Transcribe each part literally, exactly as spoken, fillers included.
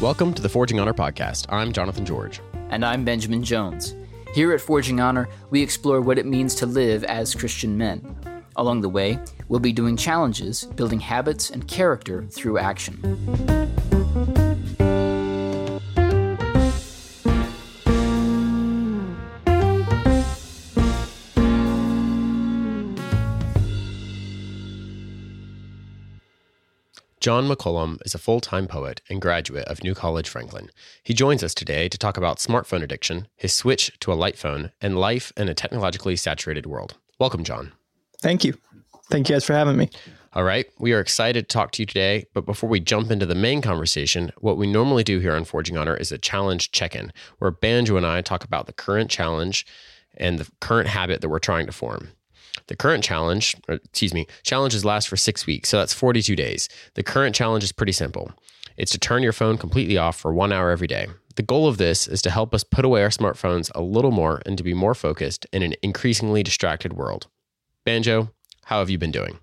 Welcome to the Forging Honor podcast. I'm Jonathan George. And I'm Benjamin Jones. Here at Forging Honor, we explore what it means to live as Christian men. Along the way, we'll be doing challenges, building habits and character through action. John McCollum is a full-time poet and graduate of New College Franklin. He joins us today to talk about smartphone addiction, his switch to a light phone, and life in a technologically saturated world. Welcome, John. Thank you. Thank you guys for having me. All right. We are excited to talk to you today, but before we jump into the main conversation, what we normally do here on Forging Honor is a challenge check-in, where Banjo and I talk about the current challenge and the current habit that we're trying to form. The current challenge, or excuse me, challenges last for six weeks, so that's forty-two days. The current challenge is pretty simple. It's to turn your phone completely off for one hour every day. The goal of this is to help us put away our smartphones a little more and to be more focused in an increasingly distracted world. Banjo, how have you been doing?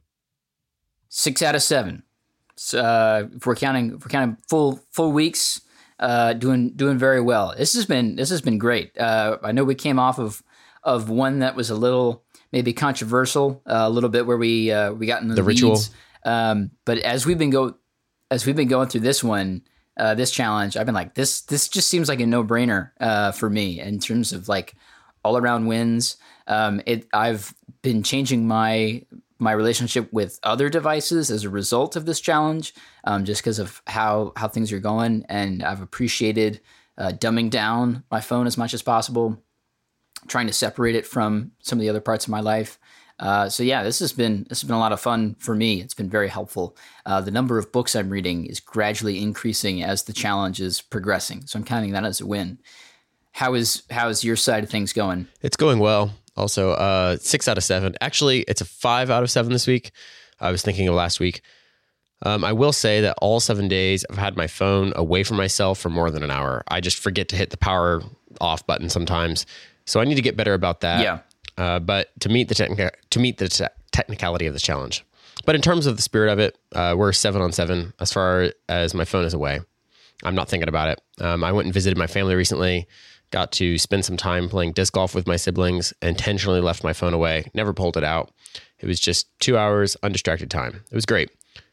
Six out of seven. So, uh, if we're counting, if we're counting full full weeks, uh, doing doing very well. This has been this has been great. Uh, I know we came off of of one that was a little maybe controversial, uh, a little bit where we uh, we got in the, the weeds. ritual. Um, but as we've been go as we've been going through this one, uh, this challenge, I've been like this. This just seems like a no brainer uh, for me in terms of like all around wins. Um, it I've been changing my my relationship with other devices as a result of this challenge, um, just because of how how things are going, and I've appreciated uh, dumbing down my phone as much as possible, trying to separate it from some of the other parts of my life. Uh, so yeah, this has been this has been a lot of fun for me. It's been very helpful. Uh, the number of books I'm reading is gradually increasing as the challenge is progressing. So I'm counting that as a win. How is how is your side of things going? It's going well. Also, uh, six out of seven. Actually, it's a five out of seven this week. I was thinking of last week. Um, I will say that all seven days I've had my phone away from myself for more than an hour. I just forget to hit the power off button sometimes. So I need to get better about that. Yeah. Uh, but to meet the technica- to meet the te- technicality of this challenge. But in terms of the spirit of it, uh, we're seven on seven as far as my phone is away. I'm not thinking about it. Um, I went and visited my family recently. Got to spend some time playing disc golf with my siblings. Intentionally left my phone away. Never pulled it out. It was just two hours undistracted time. It was great.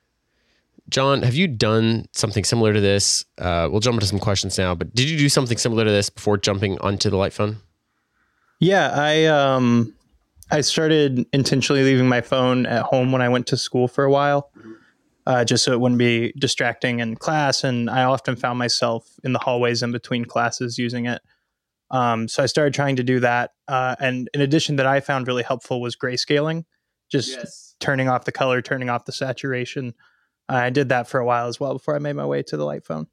John, have you done something similar to this? Uh, we'll jump into some questions now. But did you do something similar to this before jumping onto the light phone? Yeah, I um, I started intentionally leaving my phone at home when I went to school for a while, uh, just so it wouldn't be distracting in class. And I often found myself in the hallways in between classes using it. Um, so I started trying to do that. Uh, and in addition, that I found really helpful was grayscaling, just yes. turning off the color, turning off the saturation. Uh, I did that for a while as well before I made my way to the light phone.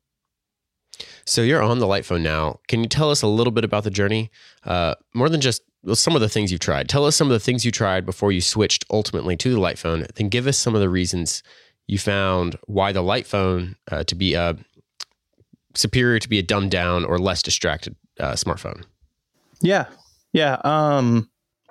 So you're on the light phone now. Can you tell us a little bit about the journey? Uh, more than just well, some of the things you've tried. Tell us some of the things you tried before you switched ultimately to the light phone. Then give us some of the reasons you found why the light phone uh, to be a superior to be a dumbed down or less distracted uh, smartphone. Yeah. Yeah. Um,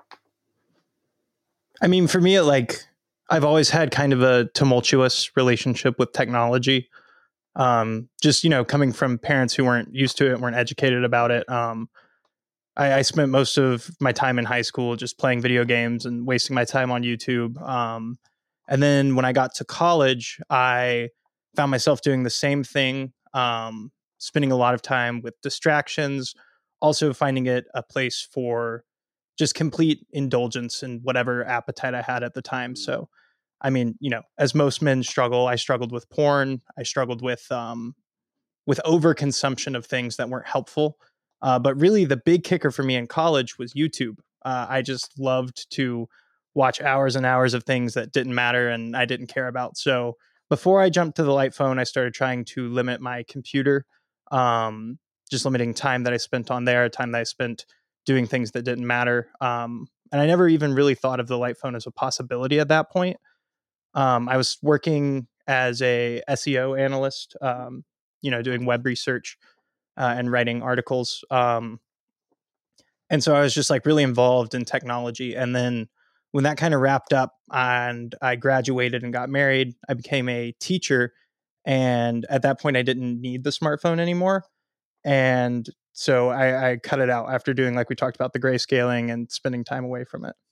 I mean, for me, it, like I've always had kind of a tumultuous relationship with technology. Um, just, you know, coming from parents who weren't used to it, weren't educated about it. Um, I, I spent most of my time in high school just playing video games and wasting my time on YouTube. Um, and then when I got to college, I found myself doing the same thing, um, spending a lot of time with distractions, also finding it a place for just complete indulgence in whatever appetite I had at the time. So, I mean, you know, as most men struggle, I struggled with porn. I struggled with um, with overconsumption of things that weren't helpful. Uh, but really, the big kicker for me in college was YouTube. Uh, I just loved to watch hours and hours of things that didn't matter and I didn't care about. So before I jumped to the light phone, I started trying to limit my computer, um, just limiting time that I spent on there, time that I spent doing things that didn't matter. Um, and I never even really thought of the light phone as a possibility at that point. Um, I was working as a S E O analyst, um, you know, doing web research uh, and writing articles. Um, and so I was just like really involved in technology. And then when that kind of wrapped up and I graduated and got married, I became a teacher. And at that point, I didn't need the smartphone anymore. And so I, I cut it out after doing, like we talked about, the grayscaling and spending time away from it.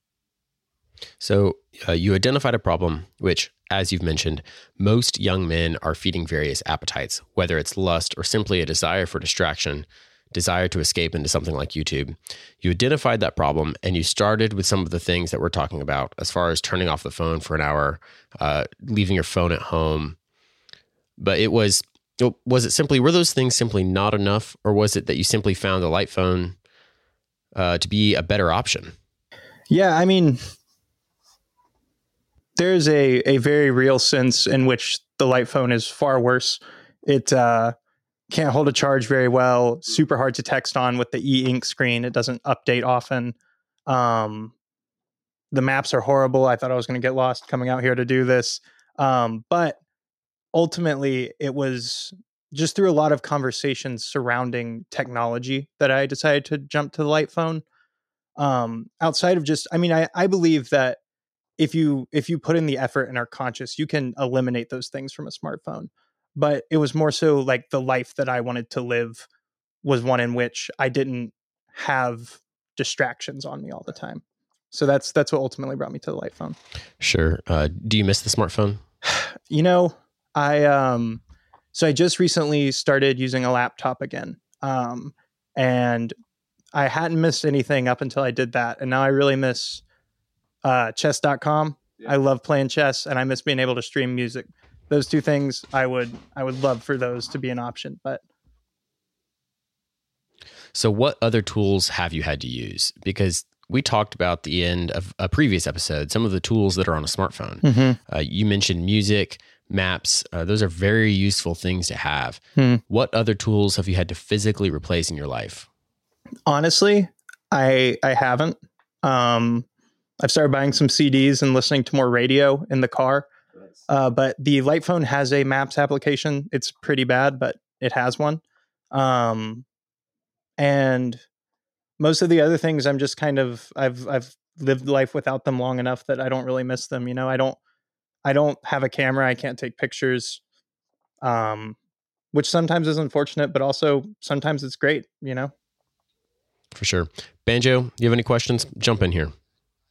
So uh, you identified a problem, which, as you've mentioned, most young men are feeding various appetites, whether it's lust or simply a desire for distraction, desire to escape into something like YouTube. You identified that problem and you started with some of the things that we're talking about, as far as turning off the phone for an hour, uh, leaving your phone at home. But it was, was it simply, were those things simply not enough, or was it that you simply found the light phone uh, to be a better option? Yeah, I mean, there's a, a very real sense in which the light phone is far worse. It uh, can't hold a charge very well, super hard to text on with the e-ink screen. It doesn't update often. Um, the maps are horrible. I thought I was going to get lost coming out here to do this. Um, but ultimately, it was just through a lot of conversations surrounding technology that I decided to jump to the light phone. Um, outside of just, I mean, I, I believe that if you if you put in the effort and are conscious, you can eliminate those things from a smartphone. But it was more so like the life that I wanted to live was one in which I didn't have distractions on me all the time. So that's that's what ultimately brought me to the light phone. Sure. Uh, do you miss the smartphone? You know, I um, so I just recently started using a laptop again, um, and I hadn't missed anything up until I did that, and now I really miss uh, chess dot com. Yeah. I love playing chess, and I miss being able to stream music. Those two things, I would I would love for those to be an option. But so, what other tools have you had to use? Because we talked about the end of a previous episode, some of the tools that are on a smartphone. Mm-hmm. Uh, you mentioned music, maps. Uh, those are very useful things to have. Hmm. What other tools have you had to physically replace in your life? Honestly, I I haven't. Um, I've started buying some C Ds and listening to more radio in the car. Uh, but the light phone has a maps application. It's pretty bad, but it has one. Um, and most of the other things, I'm just kind of, I've, I've lived life without them long enough that I don't really miss them. You know, I don't, I don't have a camera. I can't take pictures, um, which sometimes is unfortunate, but also sometimes it's great, you know? For sure. Banjo, you have any questions? Jump in here.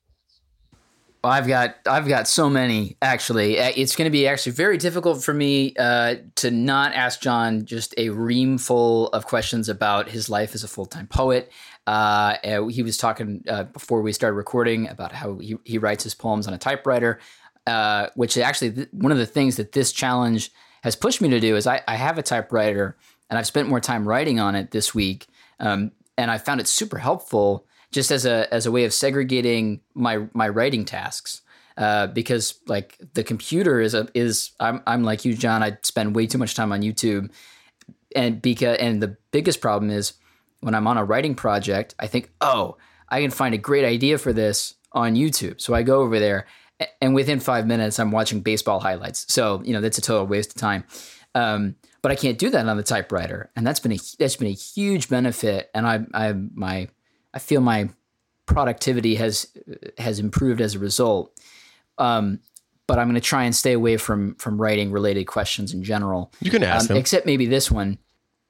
Well, I've got I've got so many, actually. It's going to be actually very difficult for me uh, to not ask John just a ream full of questions about his life as a full-time poet. Uh, he was talking uh, before we started recording about how he, he writes his poems on a typewriter, uh, which actually th- one of the things that this challenge has pushed me to do is I, I have a typewriter, and I've spent more time writing on it this week, um, and I found it super helpful just as a as a way of segregating my my writing tasks, uh, because like the computer is a is I'm I'm like you, John. I spend way too much time on YouTube, and because and the biggest problem is when I'm on a writing project, I think, oh, I can find a great idea for this on YouTube. So I go over there, and within five minutes, I'm watching baseball highlights. So you know that's a total waste of time. Um, but I can't do that on the typewriter, and that's been a that's been a huge benefit. And I I my I feel my productivity has has improved as a result. Um, but I'm going to try and stay away from from writing related questions in general. You can ask um, them, except maybe this one.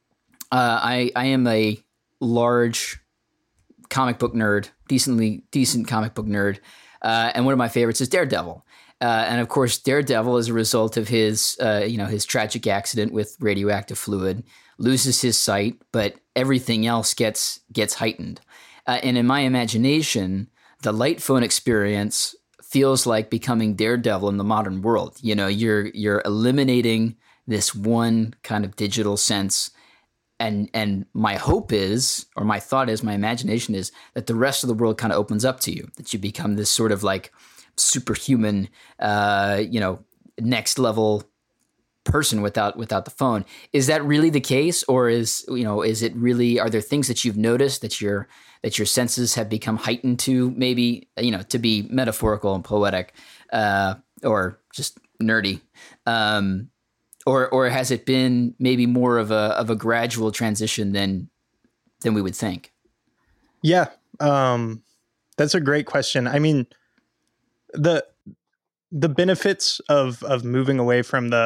Uh, I I am a large comic book nerd, decently decent comic book nerd, uh, and one of my favorites is Daredevil. Uh, and of course, Daredevil, as a result of his uh, you know his tragic accident with radioactive fluid, loses his sight, but everything else gets gets heightened. Uh, and in my imagination, the light phone experience feels like becoming Daredevil in the modern world. You know, you're you're eliminating this one kind of digital sense, and and my hope is, or my thought is, my imagination is that the rest of the world kind of opens up to you, that you become this sort of like superhuman, uh, you know, next level person without without the phone. Is that really the case, or is you know is it really? Are there things that you've noticed that your that your senses have become heightened to? Maybe you know to be metaphorical and poetic, uh, or just nerdy, um, or or has it been maybe more of a of a gradual transition than than we would think? Yeah, um, that's a great question. I mean, the the benefits of of moving away from the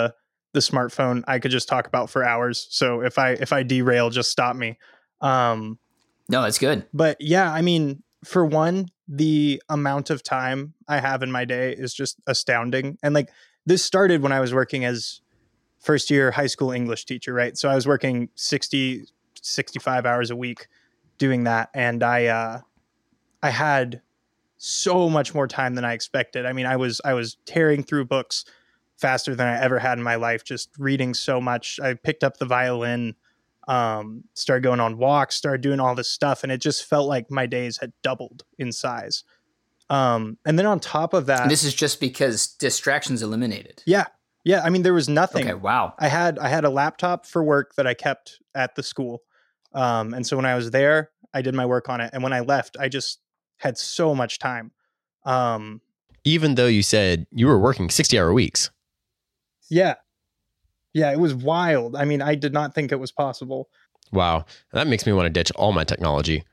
the smartphone, I could just talk about for hours. So if I if I derail, just stop me. Um, No, that's good. but yeah, I mean, for one, the amount of time I have in my day is just astounding. And like this started when I was working as first year high school English teacher, right? So I was working sixty, sixty-five hours a week doing that. And I, uh, I had so much more time than I expected. I mean, I was, I was tearing through books faster than I ever had in my life, just reading so much. I picked up the violin, um, started going on walks, started doing all this stuff. And it just felt like my days had doubled in size. Um, and then on top of that, And this is just because distractions eliminated. yeah, yeah. I mean, there was nothing. Okay, wow. I had, I had a laptop for work that I kept at the school. Um, and so when I was there, I did my work on it. And when I left, I just had so much time. Um, Even though you said you were working sixty hour weeks. yeah. Yeah. It was wild. I mean, I did not think it was possible. Wow. That makes me want to ditch all my technology.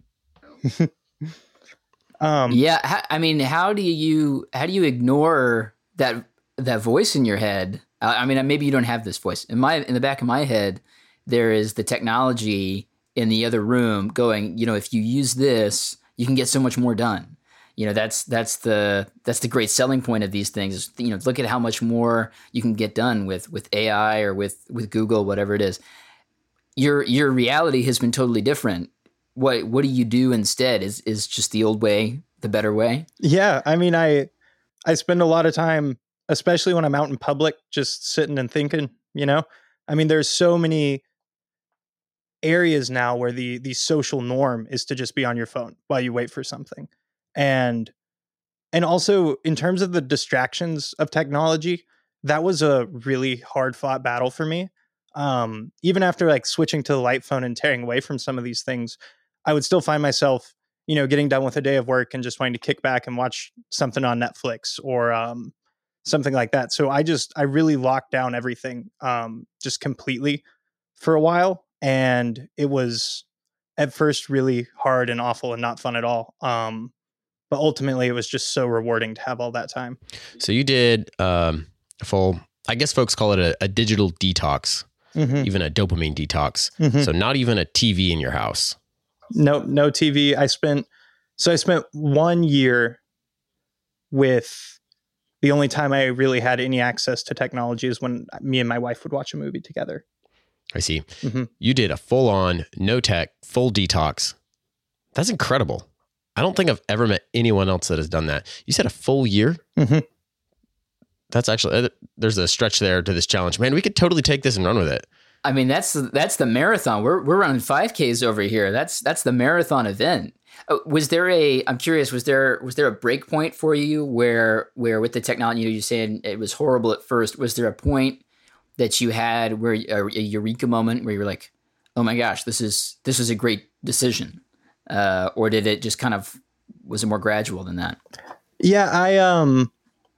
Um, Yeah, ha- I mean, how do you how do you ignore that that voice in your head? Uh, I mean, maybe you don't have this voice in my in the back of my head. There is the technology in the other room going. You know, if you use this, you can get so much more done. You know, that's that's the that's the great selling point of these things. Is, you know, look at how much more you can get done with with A I or with with Google, whatever it is. Your your reality has been totally different. What what do you do instead? Is is just the old way the better way? yeah. I mean, I, I spend a lot of time, especially when I'm out in public, just sitting and thinking, you know, I mean, there's so many areas now where the, the social norm is to just be on your phone while you wait for something. And, and also in terms of the distractions of technology, that was a really hard fought battle for me. Um, even after like switching to the light phone and tearing away from some of these things, I would still find myself, you know, getting done with a day of work and just wanting to kick back and watch something on Netflix or um, something like that. So I just, I really locked down everything um, just completely for a while. And it was at first really hard and awful and not fun at all. Um, but ultimately, it was just so rewarding to have all that time. So you did um, a full, I guess folks call it a, a digital detox, Mm-hmm. even a dopamine detox. Mm-hmm. So not even a T V in your house. No, no T V. I spent, so I spent one year with the only time I really had any access to technology is when me and my wife would watch a movie together. I see. Mm-hmm. You did a full on, no tech, full detox. That's incredible. I don't think I've ever met anyone else that has done that. You said a full year? Mm-hmm. That's actually, there's a stretch there to this challenge. Man, we could totally take this and run with it. I mean, that's that's the marathon. We're we're running five Ks over here. That's that's the marathon event. Uh, was there a? I'm curious. Was there was there a break point for you where where with the technology, you know, you saying it was horrible at first? Was there a point that you had where a, a eureka moment where you were like, oh my gosh, this is this is a great decision, uh, or did it just kind of was it more gradual than that? Yeah, I um,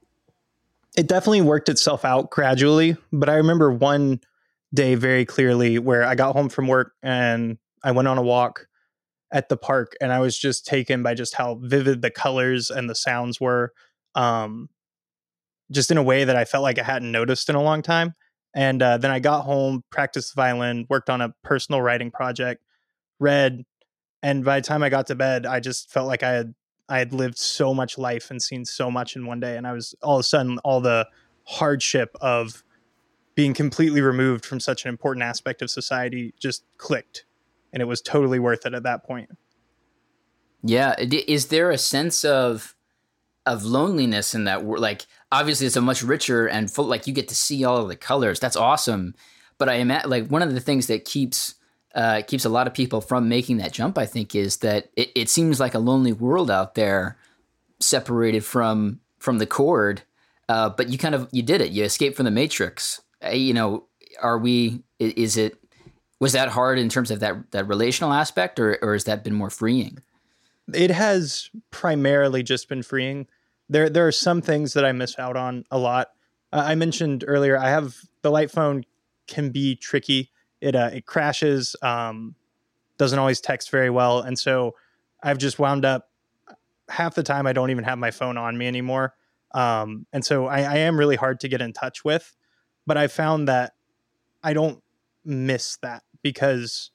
it definitely worked itself out gradually. But I remember one day very clearly where I got home from work and I went on a walk at the park and I was just taken by just how vivid the colors and the sounds were, um, just in a way that I felt like I hadn't noticed in a long time. And uh, then I got home, practiced the violin, worked on a personal writing project, read, and by the time I got to bed, I just felt like I had I had lived so much life and seen so much in one day. And I was all of a sudden all the hardship of being completely removed from such an important aspect of society just clicked, and it was totally worth it at that point. Yeah, is there a sense of of loneliness in that? Like, obviously, it's a much richer and full. Like, you get to see all of the colors. That's awesome. But I imagine, like, one of the things that keeps uh, keeps a lot of people from making that jump, I think, is that it, it seems like a lonely world out there, separated from from the cord. Uh, but you kind of you did it. You escaped from the matrix. Uh, you know, are we? Is it? Was that hard in terms of that that relational aspect, or or has that been more freeing? It has primarily just been freeing. There there are some things that I miss out on a lot. Uh, I mentioned earlier, I have the light phone can be tricky. It uh, it crashes, um, doesn't always text very well, and so I've just wound up half the time I don't even have my phone on me anymore. Um, and so I, I am really hard to get in touch with. but I found that I don't miss that because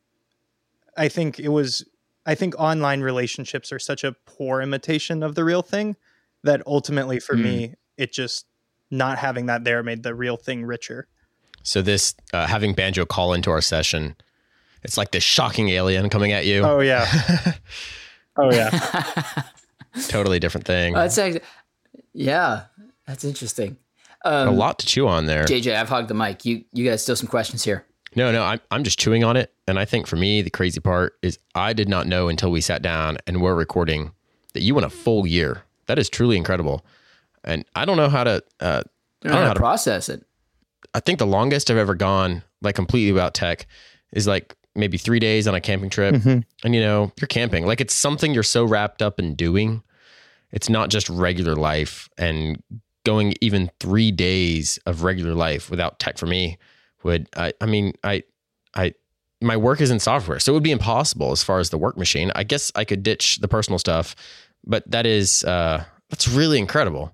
I think it was, I think online relationships are such a poor imitation of the real thing that ultimately for mm. me, it just not having that there made the real thing richer. So this, uh, having Banjo call into our session, it's like this shocking alien coming at you. Oh yeah. oh yeah. Totally different thing. Uh, that's actually, yeah, that's interesting. Um, a lot to chew on there. J J, I've hogged the mic. You, you guys still some questions here. No, no, I'm, I'm just chewing on it. And I think for me, the crazy part is I did not know until we sat down and we're recording that you went a full year. That is truly incredible. And I don't know how to, uh, I don't know how to process it. I think the longest I've ever gone, like completely without tech, is like maybe three days on a camping trip. Mm-hmm. And you know, you're camping. Like it's something you're so wrapped up in doing. It's not just regular life. And going even three days of regular life without tech for me would, I, I mean, I, I, my work is in software, so it would be impossible as far as the work machine. I guess I could ditch the personal stuff, but that is, uh, that's really incredible.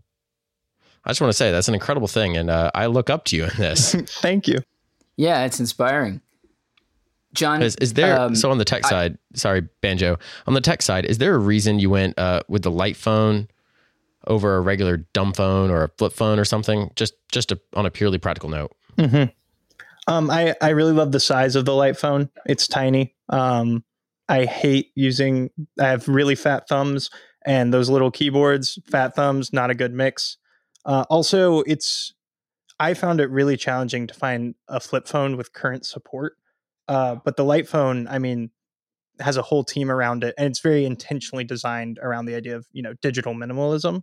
I just want to say that's an incredible thing. And uh, I look up to you in this. Thank you. Yeah, it's inspiring. John, is, is there, um, so on the tech I, side, sorry, Banjo, on the tech side, is there a reason you went uh, with the light phone over a regular dumb phone or a flip phone or something? Just, just a, on a purely practical note. Mm-hmm. Um, I, I really love the size of the light phone. It's tiny. Um, I hate using, I have really fat thumbs and those little keyboards, fat thumbs, not a good mix. Uh, also, it's, I found it really challenging to find a flip phone with current support. Uh, but the light phone, I mean, has a whole team around it, and it's very intentionally designed around the idea of, you know, digital minimalism.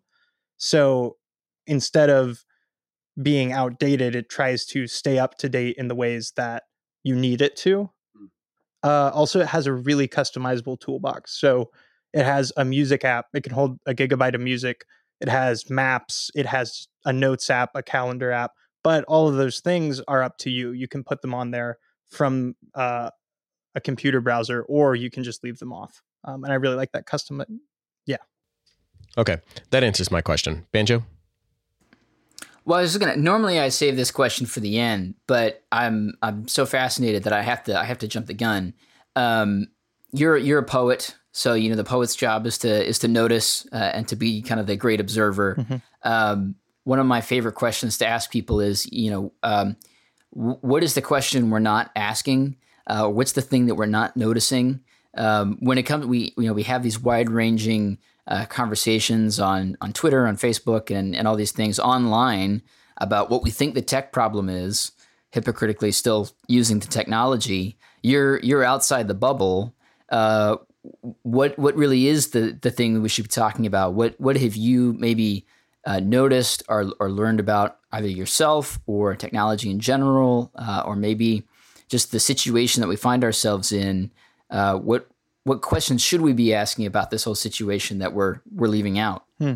So instead of being outdated, it tries to stay up to date in the ways that you need it to. Uh, also, it has a really customizable toolbox. So it has a music app. It can hold a gigabyte of music. It has maps. It has a notes app, a calendar app. But all of those things are up to you. You can put them on there from uh, a computer browser, or you can just leave them off. Um, and I really like that custom. Yeah. Okay. That answers my question. Banjo? Well, I was gonna. Normally, I save this question for the end, but I'm I'm so fascinated that I have to I have to jump the gun. Um, you're you're a poet, so you know the poet's job is to is to notice uh, and to be kind of the great observer. Mm-hmm. Um, one of my favorite questions to ask people is, you know, um, w- what is the question we're not asking? Uh, what's the thing that we're not noticing? Um, when it comes, we you know we have these wide ranging Uh, conversations on, on Twitter, on Facebook, and, and all these things online about what we think the tech problem is, hypocritically still using the technology. You're you're outside the bubble. Uh, what what really is the the thing we should be talking about? What what have you maybe uh, noticed or or learned about either yourself or technology in general, uh, or maybe just the situation that we find ourselves in? Uh, what What questions should we be asking about this whole situation that we're we're leaving out? Hmm.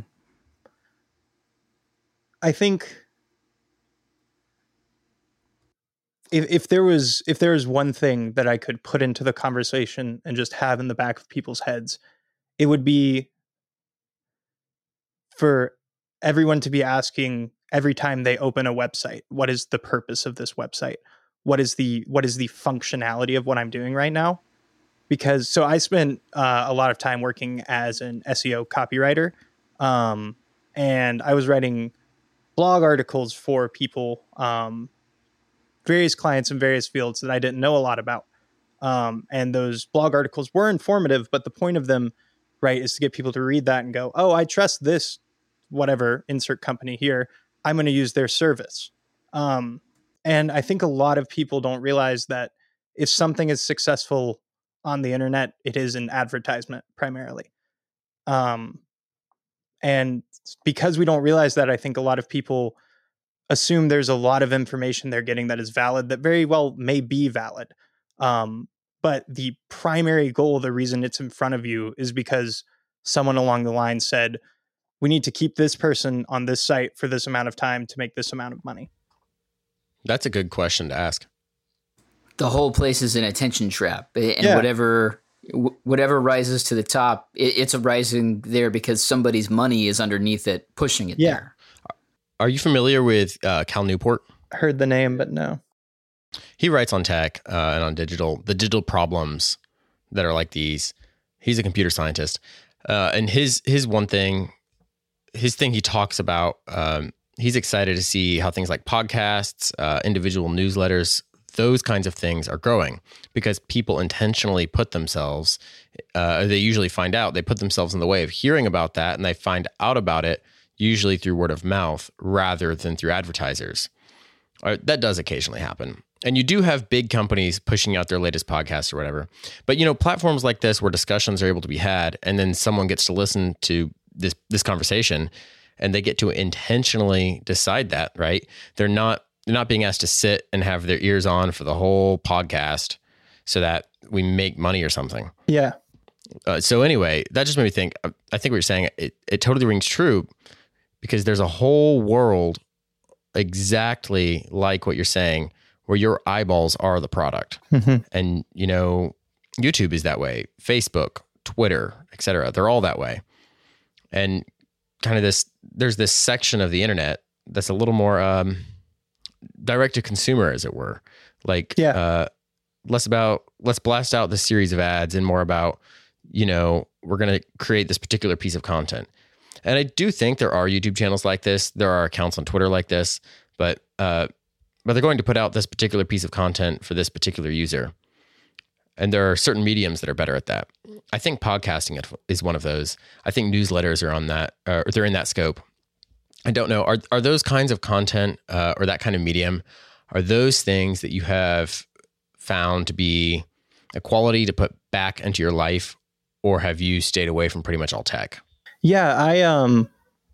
I think if if there was if there was one thing that I could put into the conversation and just have in the back of people's heads, it would be for everyone to be asking every time they open a website, what is the purpose of this website? What is the what is the functionality of what I'm doing right now? Because so I spent uh, a lot of time working as an S E O copywriter, um, and I was writing blog articles for people, um, various clients in various fields that I didn't know a lot about. Um, and those blog articles were informative, but the point of them, right, is to get people to read that and go, oh, I trust this, whatever, insert company here. I'm going to use their service. Um, and I think a lot of people don't realize that if something is successful on the internet, it is an advertisement primarily. Um, and because we don't realize that, I think a lot of people assume there's a lot of information they're getting that is valid, that very well may be valid. Um, but the primary goal, the reason it's in front of you, is because someone along the line said, we need to keep this person on this site for this amount of time to make this amount of money. That's a good question to ask. The whole place is an attention trap, and yeah. whatever whatever rises to the top, it, it's rising there because somebody's money is underneath it, pushing it yeah. there. Are you familiar with uh, Cal Newport? heard the name, but no. He writes on tech uh, and on digital, the digital problems that are like these. He's a computer scientist. Uh, and his his one thing, his thing he talks about, um, he's excited to see how things like podcasts, uh, individual newsletters, those kinds of things are growing because people intentionally put themselves, uh, they usually find out, they put themselves in the way of hearing about that, and they find out about it usually through word of mouth rather than through advertisers. Uh, that does occasionally happen. And you do have big companies pushing out their latest podcasts or whatever. But, you know, platforms like this where discussions are able to be had and then someone gets to listen to this this conversation and they get to intentionally decide that, right? They're not they're not being asked to sit and have their ears on for the whole podcast so that we make money or something. Yeah. Uh, so anyway, that just made me think, I think what you're saying, it, it totally rings true because there's a whole world exactly like what you're saying where your eyeballs are the product. Mm-hmm. And, you know, YouTube is that way, Facebook, Twitter, et cetera. They're all that way. And kind of this, there's this section of the internet that's a little more um, direct to consumer, as it were. Like, yeah. uh, less about, let's blast out this series of ads and more about, you know, we're going to create this particular piece of content. And I do think there are YouTube channels like this. There are accounts on Twitter like this, but, uh, but they're going to put out this particular piece of content for this particular user. And there are certain mediums that are better at that. I think podcasting is one of those. I think newsletters are on that, or they're in that scope. I don't know. Are are those kinds of content uh, or that kind of medium, are those things that you have found to be a quality to put back into your life, or have you stayed away from pretty much all tech? Yeah, I um,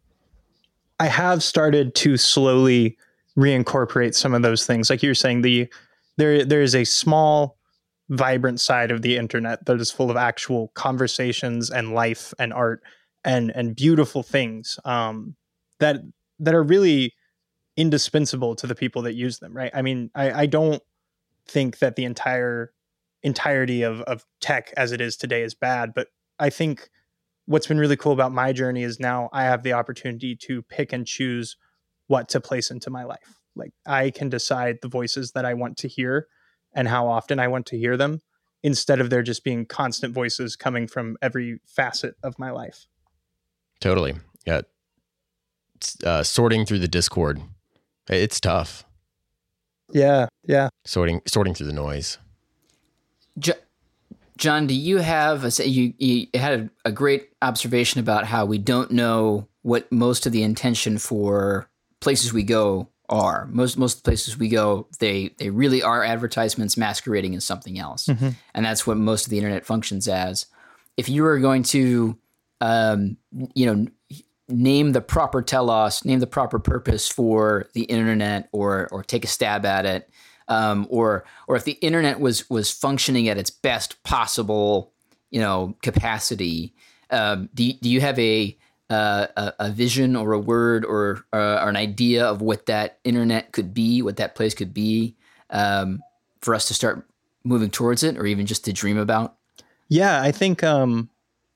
I have started to slowly reincorporate some of those things. Like you were saying, the there there is a small, vibrant side of the internet that is full of actual conversations and life and art and and beautiful things um, that that are really indispensable to the people that use them. Right? I mean, I, I don't think that the entire entirety of of tech as it is today is bad, but I think what's been really cool about my journey is now I have the opportunity to pick and choose what to place into my life. Like I can decide the voices that I want to hear and how often I want to hear them, instead of there just being constant voices coming from every facet of my life. Totally. Yeah. Uh, sorting through the Discord. It's tough. Yeah. Yeah. Sorting, sorting through the noise. Jo- John, do you have a, you, you had a, a great observation about how we don't know what most of the intention for places we go are. Most most of the places we go, they they really are advertisements masquerading as something else, mm-hmm. and that's what most of the internet functions as. If you were going to, um, you know, name the proper telos, name the proper purpose for the internet, or or take a stab at it, um, or or if the internet was was functioning at its best possible, you know, capacity, um, do do you have a Uh, a, a vision or a word or, uh, or an idea of what that internet could be, what that place could be, um, for us to start moving towards it, or even just to dream about? Yeah, I think um,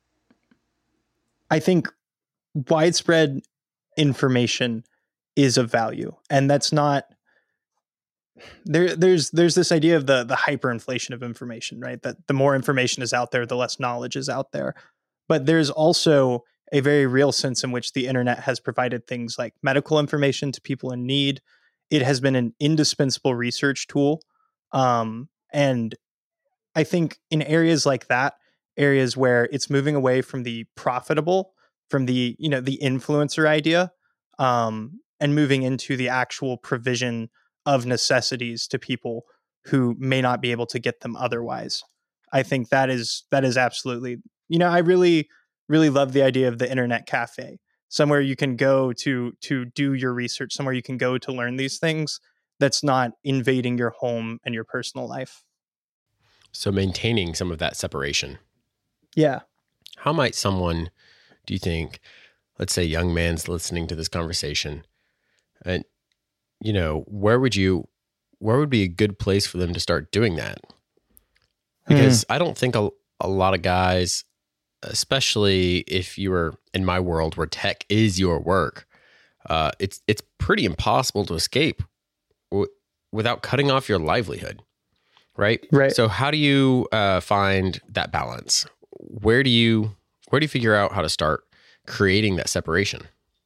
I think widespread information is of value, and that's not there. There's there's this idea of the the hyperinflation of information, right? That the more information is out there, the less knowledge is out there. But there's also a very real sense in which the internet has provided things like medical information to people in need. It has been an indispensable research tool. Um, and I think in areas like that, areas where it's moving away from the profitable, from the, you know, the influencer idea, um, and moving into the actual provision of necessities to people who may not be able to get them otherwise. I think that is, that is absolutely, you know, I really, really love the idea of the internet cafe, somewhere you can go to to do your research, somewhere you can go to learn these things that's not invading your home and your personal life. So maintaining some of that separation. Yeah. How might someone, do you think, let's say young man's listening to this conversation, and, you know, where would you, where would be a good place for them to start doing that? Because hmm. I don't think a, a lot of guys, especially if you were in my world where tech is your work, uh, it's it's pretty impossible to escape w- without cutting off your livelihood, right? Right. So how do you uh, find that balance? Where do you where do you figure out how to start creating that separation?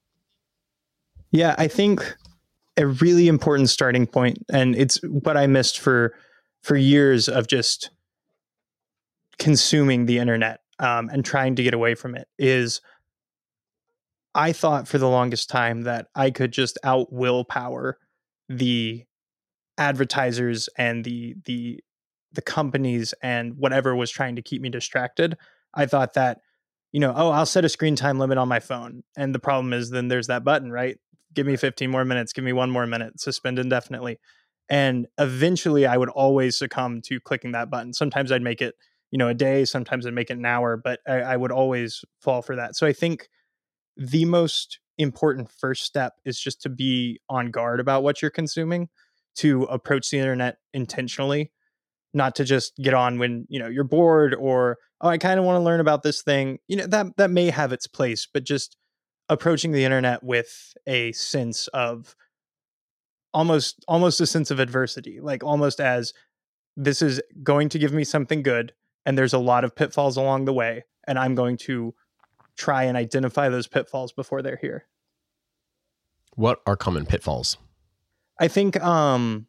Yeah, I think a really important starting point, and it's what I missed for for years of just consuming the internet um, and trying to get away from it, is I thought for the longest time that I could just out willpower the advertisers and the the the companies and whatever was trying to keep me distracted. I thought that, you know, oh, I'll set a screen time limit on my phone. And the problem is then there's that button, right? Give me fifteen more minutes, give me one more minute, suspend indefinitely. And eventually I would always succumb to clicking that button. Sometimes I'd make it, you know, a day, sometimes I'd make it an hour, but I, I would always fall for that. So I think the most important first step is just to be on guard about what you're consuming, to approach the internet intentionally, not to just get on when, you know, you're bored or, oh, I kind of want to learn about this thing. You know, that that may have its place, but just approaching the internet with a sense of almost almost a sense of adversity, like almost as this is going to give me something good and there's a lot of pitfalls along the way and I'm going to try and identify those pitfalls before they're here. What are common pitfalls? I think, um,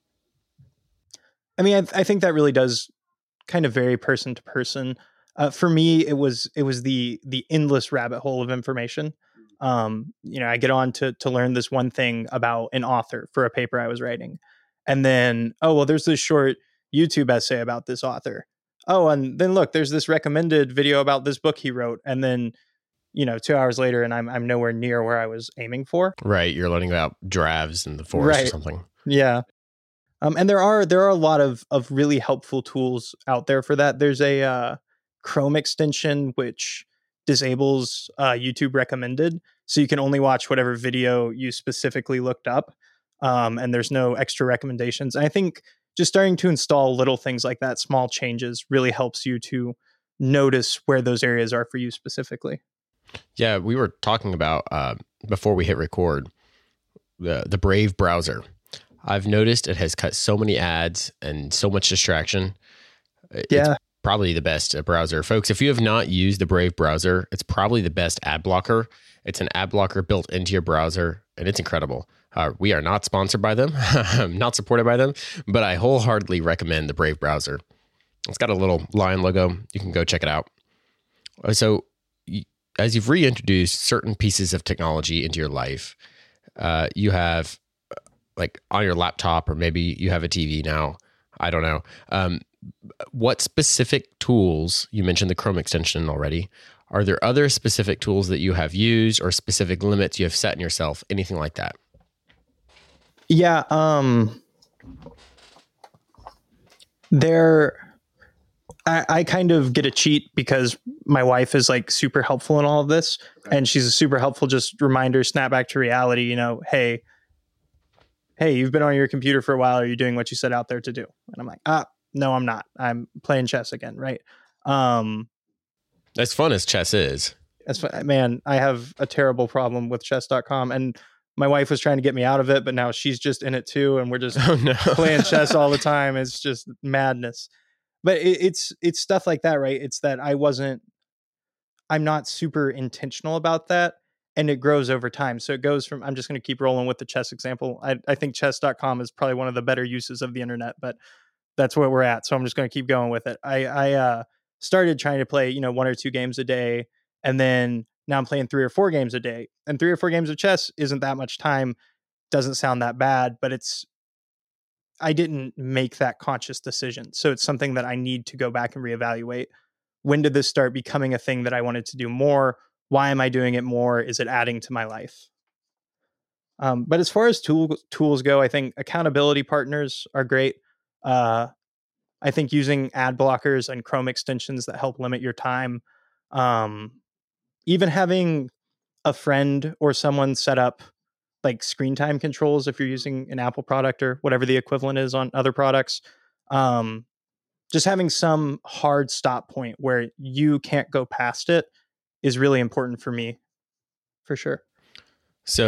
I mean, I, I think that really does kind of vary person to person. Uh, for me, it was it was the the endless rabbit hole of information. Um, you know, I get on to to learn this one thing about an author for a paper I was writing, and then oh well, there's this short YouTube essay about this author. Oh, and then look, there's this recommended video about this book he wrote, and then you know, two hours later, and I'm I'm nowhere near where I was aiming for. Right, you're learning about giraffes in the forest Right. or something. Yeah. Um, and there are there are a lot of of really helpful tools out there for that. There's a uh, Chrome extension which disables uh, YouTube recommended, so you can only watch whatever video you specifically looked up, um, and there's no extra recommendations. And I think just starting to install little things like that, small changes, really helps you to notice where those areas are for you specifically. Yeah, we were talking about uh, before we hit record the the Brave browser. I've noticed it has cut so many ads and so much distraction. Yeah. It's probably the best browser. Folks, if you have not used the Brave browser, it's probably the best ad blocker. It's an ad blocker built into your browser, and it's incredible. Uh, we are not sponsored by them, not supported by them, but I wholeheartedly recommend the Brave browser. It's got a little lion logo. You can go check it out. So as you've reintroduced certain pieces of technology into your life, uh, you have like on your laptop, or maybe you have a T V now. I don't know. Um, what specific tools, you mentioned the Chrome extension already. Are there other specific tools that you have used or specific limits you have set in yourself? Anything like that? Yeah. Um, there, I, I kind of get a cheat because my wife is like super helpful in all of this. Okay. And she's a super helpful, just reminder, snap back to reality, you know, hey, hey, you've been on your computer for a while. Are you doing what you set out there to do? And I'm like, ah, no, I'm not. I'm playing chess again. Right. Um, as fun as chess is. As man, I have a terrible problem with chess dot com, and my wife was trying to get me out of it, but now she's just in it too. And we're just oh, no. playing chess all the time. It's just madness. But it, it's, it's stuff like that, right? It's that I wasn't, I'm not super intentional about that. And it grows over time. So it goes from, I'm just going to keep rolling with the chess example. I, I think chess dot com is probably one of the better uses of the internet, but that's where we're at. So I'm just going to keep going with it. I, I uh, started trying to play, you know, one or two games a day. And then now I'm playing three or four games a day. And three or four games of chess isn't that much time. Doesn't sound that bad, but it's, I didn't make that conscious decision. So it's something that I need to go back and reevaluate. When did this start becoming a thing that I wanted to do more? Why am I doing it more? Is it adding to my life? Um, but as far as tool, tools go, I think accountability partners are great. Uh, I think using ad blockers and Chrome extensions that help limit your time. Um, even having a friend or someone set up like screen time controls if you're using an Apple product or whatever the equivalent is on other products. Um, just having some hard stop point where you can't go past it is really important for me, for sure. So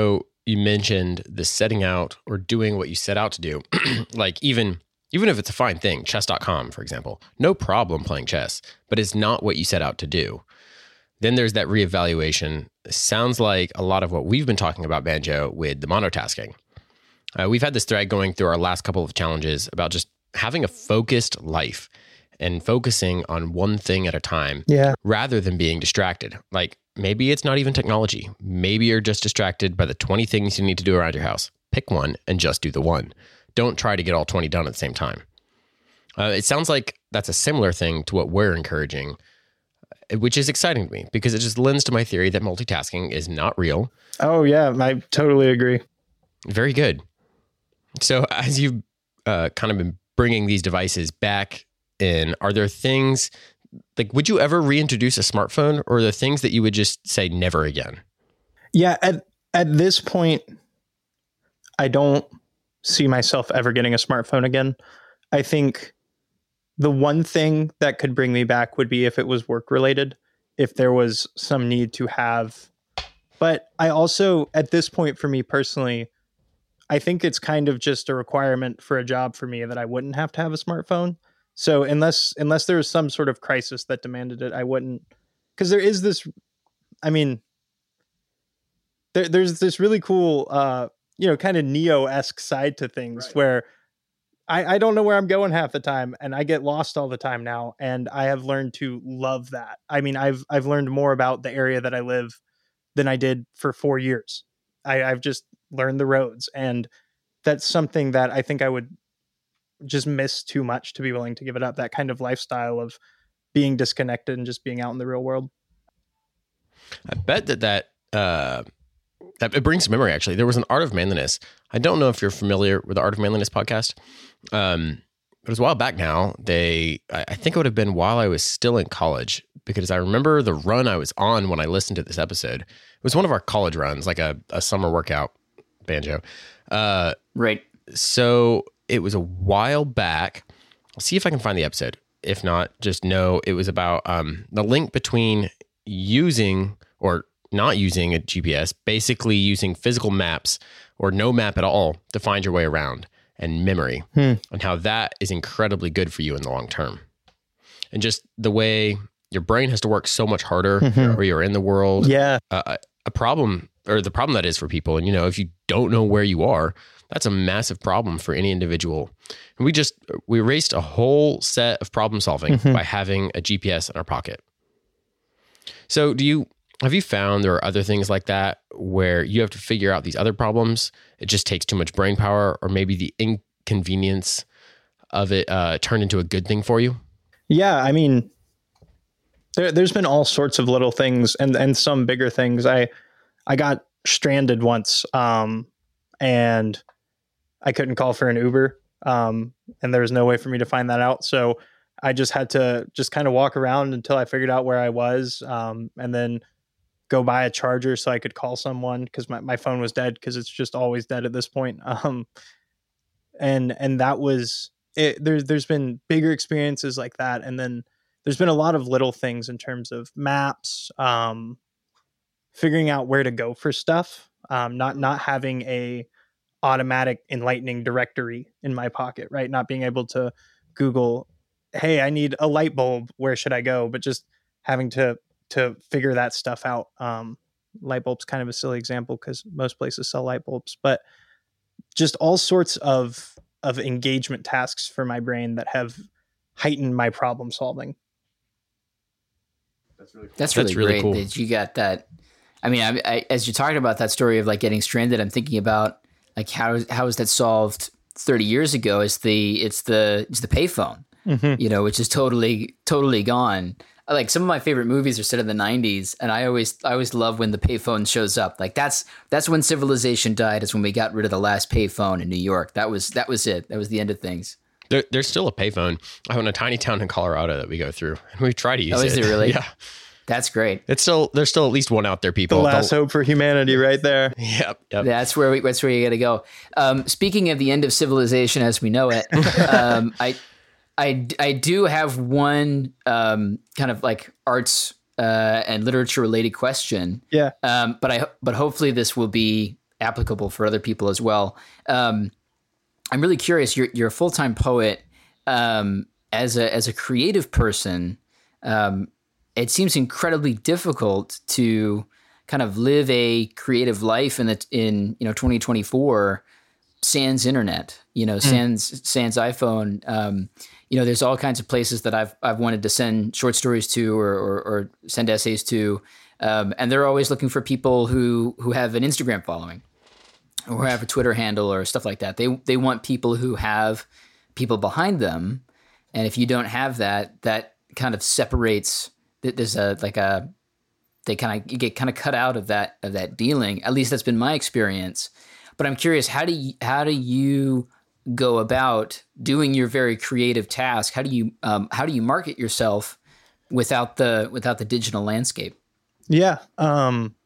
you mentioned the setting out or doing what you set out to do. Like even even if it's a fine thing, chess dot com, for example, no problem playing chess, but it's not what you set out to do. Then there's that reevaluation. Sounds like a lot of what we've been talking about, Banjo, with the monotasking. Uh, we've had this thread going through our last couple of challenges about just having a focused life and focusing on one thing at a time, yeah, rather than being distracted. Like maybe it's not even technology. Maybe you're just distracted by the twenty things you need to do around your house. Pick one and just do the one. Don't try to get all twenty done at the same time. Uh, it sounds like that's a similar thing to what we're encouraging, which is exciting to me because it just lends to my theory that multitasking is not real. Oh yeah, I totally agree. Very good. So as you've uh, kind of been bringing these devices back in, are there things like, would you ever reintroduce a smartphone, or are there things that you would just say never again? Yeah, at at this point, I don't see myself ever getting a smartphone again. I think the one thing that could bring me back would be if it was work related, if there was some need to have. But I also, at this point for me personally, I think it's kind of just a requirement for a job for me that I wouldn't have to have a smartphone. So unless unless there was some sort of crisis that demanded it, I wouldn't. Because there is this, I mean, there, there's this really cool, uh, you know, kind of Neo-esque side to things, right, where I, I don't know where I'm going half the time, and I get lost all the time now. And I have learned to love that. I mean, I've I've learned more about the area that I live than I did for four years. I, I've just learned the roads, and that's something that I think I would just miss too much to be willing to give it up. That kind of lifestyle of being disconnected and just being out in the real world. I bet that that uh, that it brings to memory. Actually, there was an Art of Manliness. I don't know if you're familiar with the Art of Manliness podcast. Um, it was a while back now. They, I, I think it would have been while I was still in college, because I remember the run I was on when I listened to this episode. It was one of our college runs, like a, a summer workout, Banjo. Uh, right. So it was a while back. I'll see if I can find the episode. If not, just know it was about um, the link between using or not using a G P S, basically using physical maps or no map at all to find your way around, and memory, hmm. and how that is incredibly good for you in the long term. And just the way your brain has to work so much harder mm-hmm. where you're in the world. Yeah. Uh, a problem, or the problem that is for people. And, you know, if you don't know where you are, that's a massive problem for any individual. And we just, we erased a whole set of problem solving mm-hmm. by having a G P S in our pocket. So do you, have you found there are other things like that where you have to figure out these other problems? It just takes too much brain power, or maybe the inconvenience of it uh, turned into a good thing for you? Yeah. I mean, there, there's been all sorts of little things and, and some bigger things. I, I got stranded once um, and I couldn't call for an Uber um, and there was no way for me to find that out. So I just had to just kind of walk around until I figured out where I was um, and then go buy a charger so I could call someone, because my, my phone was dead, because it's just always dead at this point. Um, and and that was it. There's there's been bigger experiences like that. And then there's been a lot of little things in terms of maps, um, figuring out where to go for stuff, um, not not having a automatic enlightening directory in my pocket, right? Not being able to Google, hey, I need a light bulb, where should I go? But just having to to figure that stuff out. Um, light bulb's kind of a silly example because most places sell light bulbs, but just all sorts of of engagement tasks for my brain that have heightened my problem solving. That's really cool. That's really, That's really great cool. that you got that. I mean, I, I, as you're talking about that story of like getting stranded, I'm thinking about like how how is that solved thirty years ago? Is the it's the it's the payphone, mm-hmm. you know, which is totally totally gone. Like some of my favorite movies are set in the nineties, and I always I always love when the payphone shows up. Like that's that's when civilization died. Is when we got rid of the last payphone in New York. That was that was it. That was the end of things. There, there's still a payphone. I own a tiny town in Colorado that we go through, and we try to use it. Oh, is it really? Yeah. That's great. It's still there's still at least one out there, people. The last Don't, hope for humanity, right there. Yep, yep. That's where we, that's where you got to go. Um, speaking of the end of civilization as we know it, um, I, I, I do have one um, kind of like arts uh, and literature related question. Yeah. Um, but I but hopefully this will be applicable for other people as well. Um, I'm really curious. You're you're a full time poet. Um, as a as a creative person, um, it seems incredibly difficult to kind of live a creative life in the in you know twenty twenty-four sans internet. You know, sans mm. sans iPhone. Um, you know, there's all kinds of places that I've I've wanted to send short stories to or or, or send essays to, um, and they're always looking for people who who have an Instagram following, or have a Twitter handle or stuff like that. They they want people who have people behind them, and if you don't have that, that kind of separates. There's a like a they kind of you get kind of cut out of that of that dealing. At least that's been my experience. But I'm curious, how do you, how do you go about doing your very creative task? How do you um, how do you market yourself without the without the digital landscape? Yeah. Um,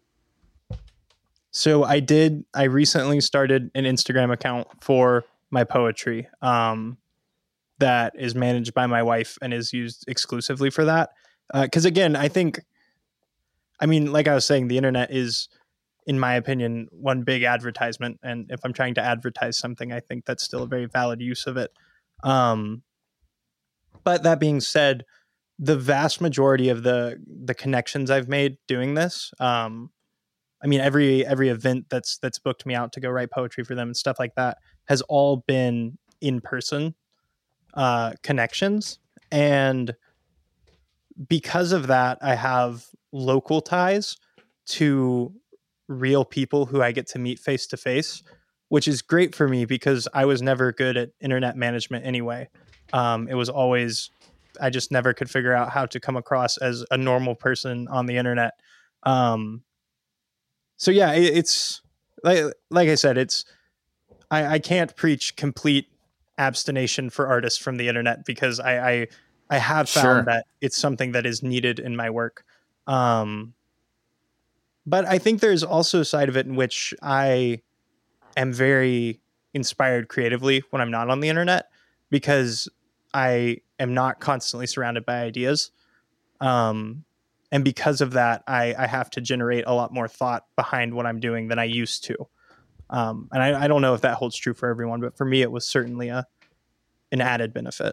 so I did. I recently started an Instagram account for my poetry um, that is managed by my wife and is used exclusively for that. Because uh, again, I think, I mean, like I was saying, the internet is, in my opinion, one big advertisement. And if I'm trying to advertise something, I think that's still a very valid use of it. Um, but that being said, the vast majority of the the connections I've made doing this, um, I mean, every every event that's that's booked me out to go write poetry for them and stuff like that has all been in person uh, connections. And because of that, I have local ties to real people who I get to meet face to face, which is great for me because I was never good at internet management anyway. Um, it was always, I just never could figure out how to come across as a normal person on the internet. Um, so yeah, it, it's like, like I said, it's, I, I can't preach complete abstination for artists from the internet because I, I, I have found Sure. that it's something that is needed in my work. Um, but I think there's also a side of it in which I am very inspired creatively when I'm not on the internet because I am not constantly surrounded by ideas. Um, and because of that, I, I have to generate a lot more thought behind what I'm doing than I used to. Um, and I, I don't know if that holds true for everyone, but for me, it was certainly a an added benefit.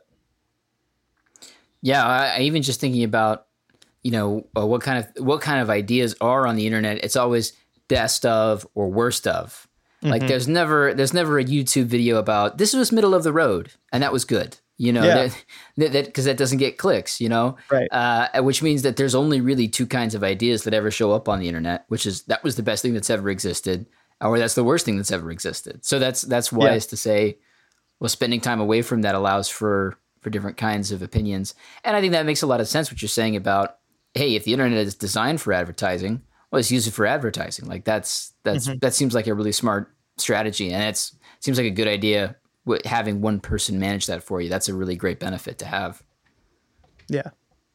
Yeah, I, I even just thinking about, you know, uh, what kind of what kind of ideas are on the internet. It's always best of or worst of. Mm-hmm. Like there's never there's never a YouTube video about this was middle of the road and that was good. You know, yeah. that that because that, that doesn't get clicks. You know, right? Uh, which means that there's only really two kinds of ideas that ever show up on the internet, which is that was the best thing that's ever existed, or that's the worst thing that's ever existed. So that's that's wise yeah. to say. Well, spending time away from that allows for for different kinds of opinions, and I think that makes a lot of sense. What you're saying about, hey, if the internet is designed for advertising, well, let's use it for advertising. Like that's that's mm-hmm. that seems like a really smart strategy, and it's it seems like a good idea. Having one person manage that for you, that's a really great benefit to have. Yeah,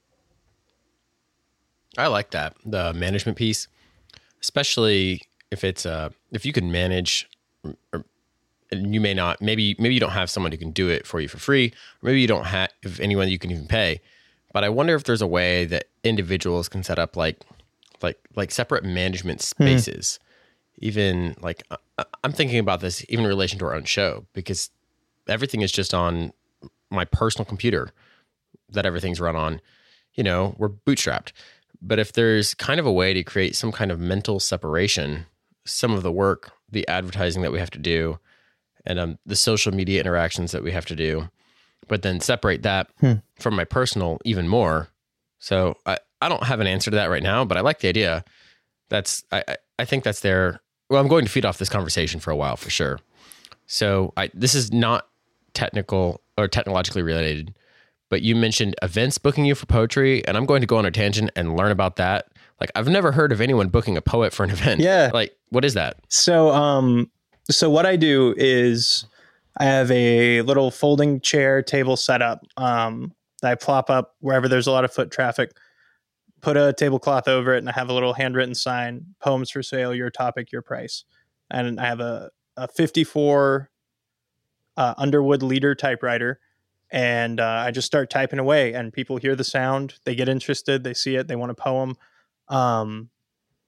I like that, the management piece, especially if it's uh if you can manage. Or, and you may not, maybe maybe you don't have someone who can do it for you for free, or maybe you don't have anyone you can even pay. But I wonder if there's a way that individuals can set up like like like separate management spaces. Hmm. Even like I'm thinking about this even in relation to our own show, because everything is just on my personal computer that everything's run on. You know, we're bootstrapped. But if there's kind of a way to create some kind of mental separation, some of the work, the advertising that we have to do, and um, the social media interactions that we have to do, but then separate that hmm. from my personal even more. So I, I don't have an answer to that right now, but I like the idea. That's I, I think that's there. Well, I'm going to feed off this conversation for a while for sure. So I, this is not technical or technologically related, but you mentioned events booking you for poetry, and I'm going to go on a tangent and learn about that. Like I've never heard of anyone booking a poet for an event. Yeah. Like what is that? So, um, So what I do is I have a little folding chair table set up um, that I plop up wherever there's a lot of foot traffic, put a tablecloth over it, and I have a little handwritten sign, poems for sale, your topic, your price. And I have a, a fifty-four uh, Underwood Leader typewriter, and uh, I just start typing away, and people hear the sound, they get interested, they see it, they want a poem. Um,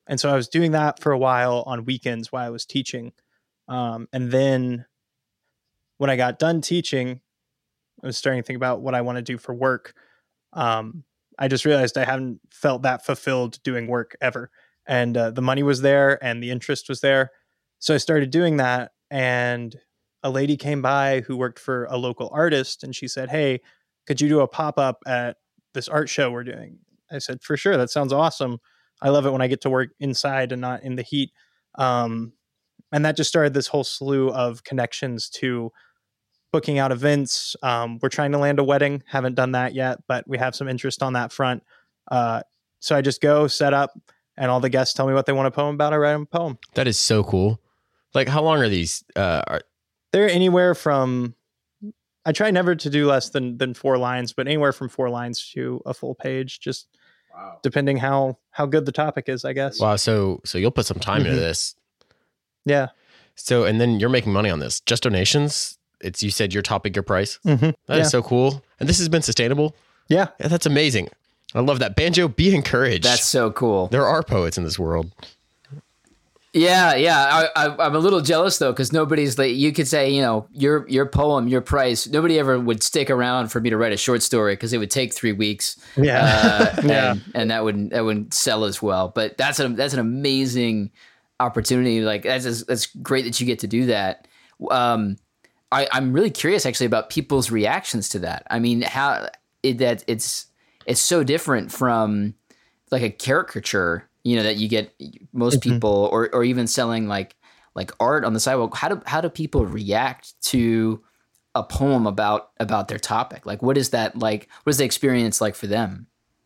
and so I was doing that for a while on weekends while I was teaching. Um, and then when I got done teaching, I was starting to think about what I want to do for work. Um, I just realized I haven't felt that fulfilled doing work ever. And uh, the money was there and the interest was there. So I started doing that. And a lady came by who worked for a local artist. And she said, "Hey, could you do a pop-up at this art show we're doing?" I said, "For sure. That sounds awesome. I love it when I get to work inside and not in the heat." Um, and that just started this whole slew of connections to booking out events. Um, we're trying to land a wedding. Haven't done that yet, but we have some interest on that front. Uh, so I just go set up and all the guests tell me what they want a poem about. I write them a poem. That is so cool. Like, how long are these? Uh, are, They're anywhere from, I try never to do less than, than four lines, but anywhere from four lines to a full page, just wow. depending how, how good the topic is, I guess. Wow. So, so you'll put some time mm-hmm. into this. Yeah. So, and then you're making money on this. Just donations. It's, you said your topic, your price. Mm-hmm. That yeah. is so cool. And this has been sustainable. Yeah. yeah. That's amazing. I love that. Banjo, be encouraged. That's so cool. There are poets in this world. Yeah, yeah. I, I, I'm a little jealous though, because nobody's like, you could say, you know, your your poem, your price. Nobody ever would stick around for me to write a short story because it would take three weeks. Yeah, uh, yeah, and, and that wouldn't that wouldn't sell as well. But that's a that's an amazing opportunity. Like that's that's great that you get to do that. Um, I, I'm really curious actually about people's reactions to that. I mean, how it, that it's it's so different from like a caricature. You know, that you get most mm-hmm. people, or or even selling like like art on the sidewalk. How do how do people react to a poem about about their topic? Like, what is that like? What is the experience like for them?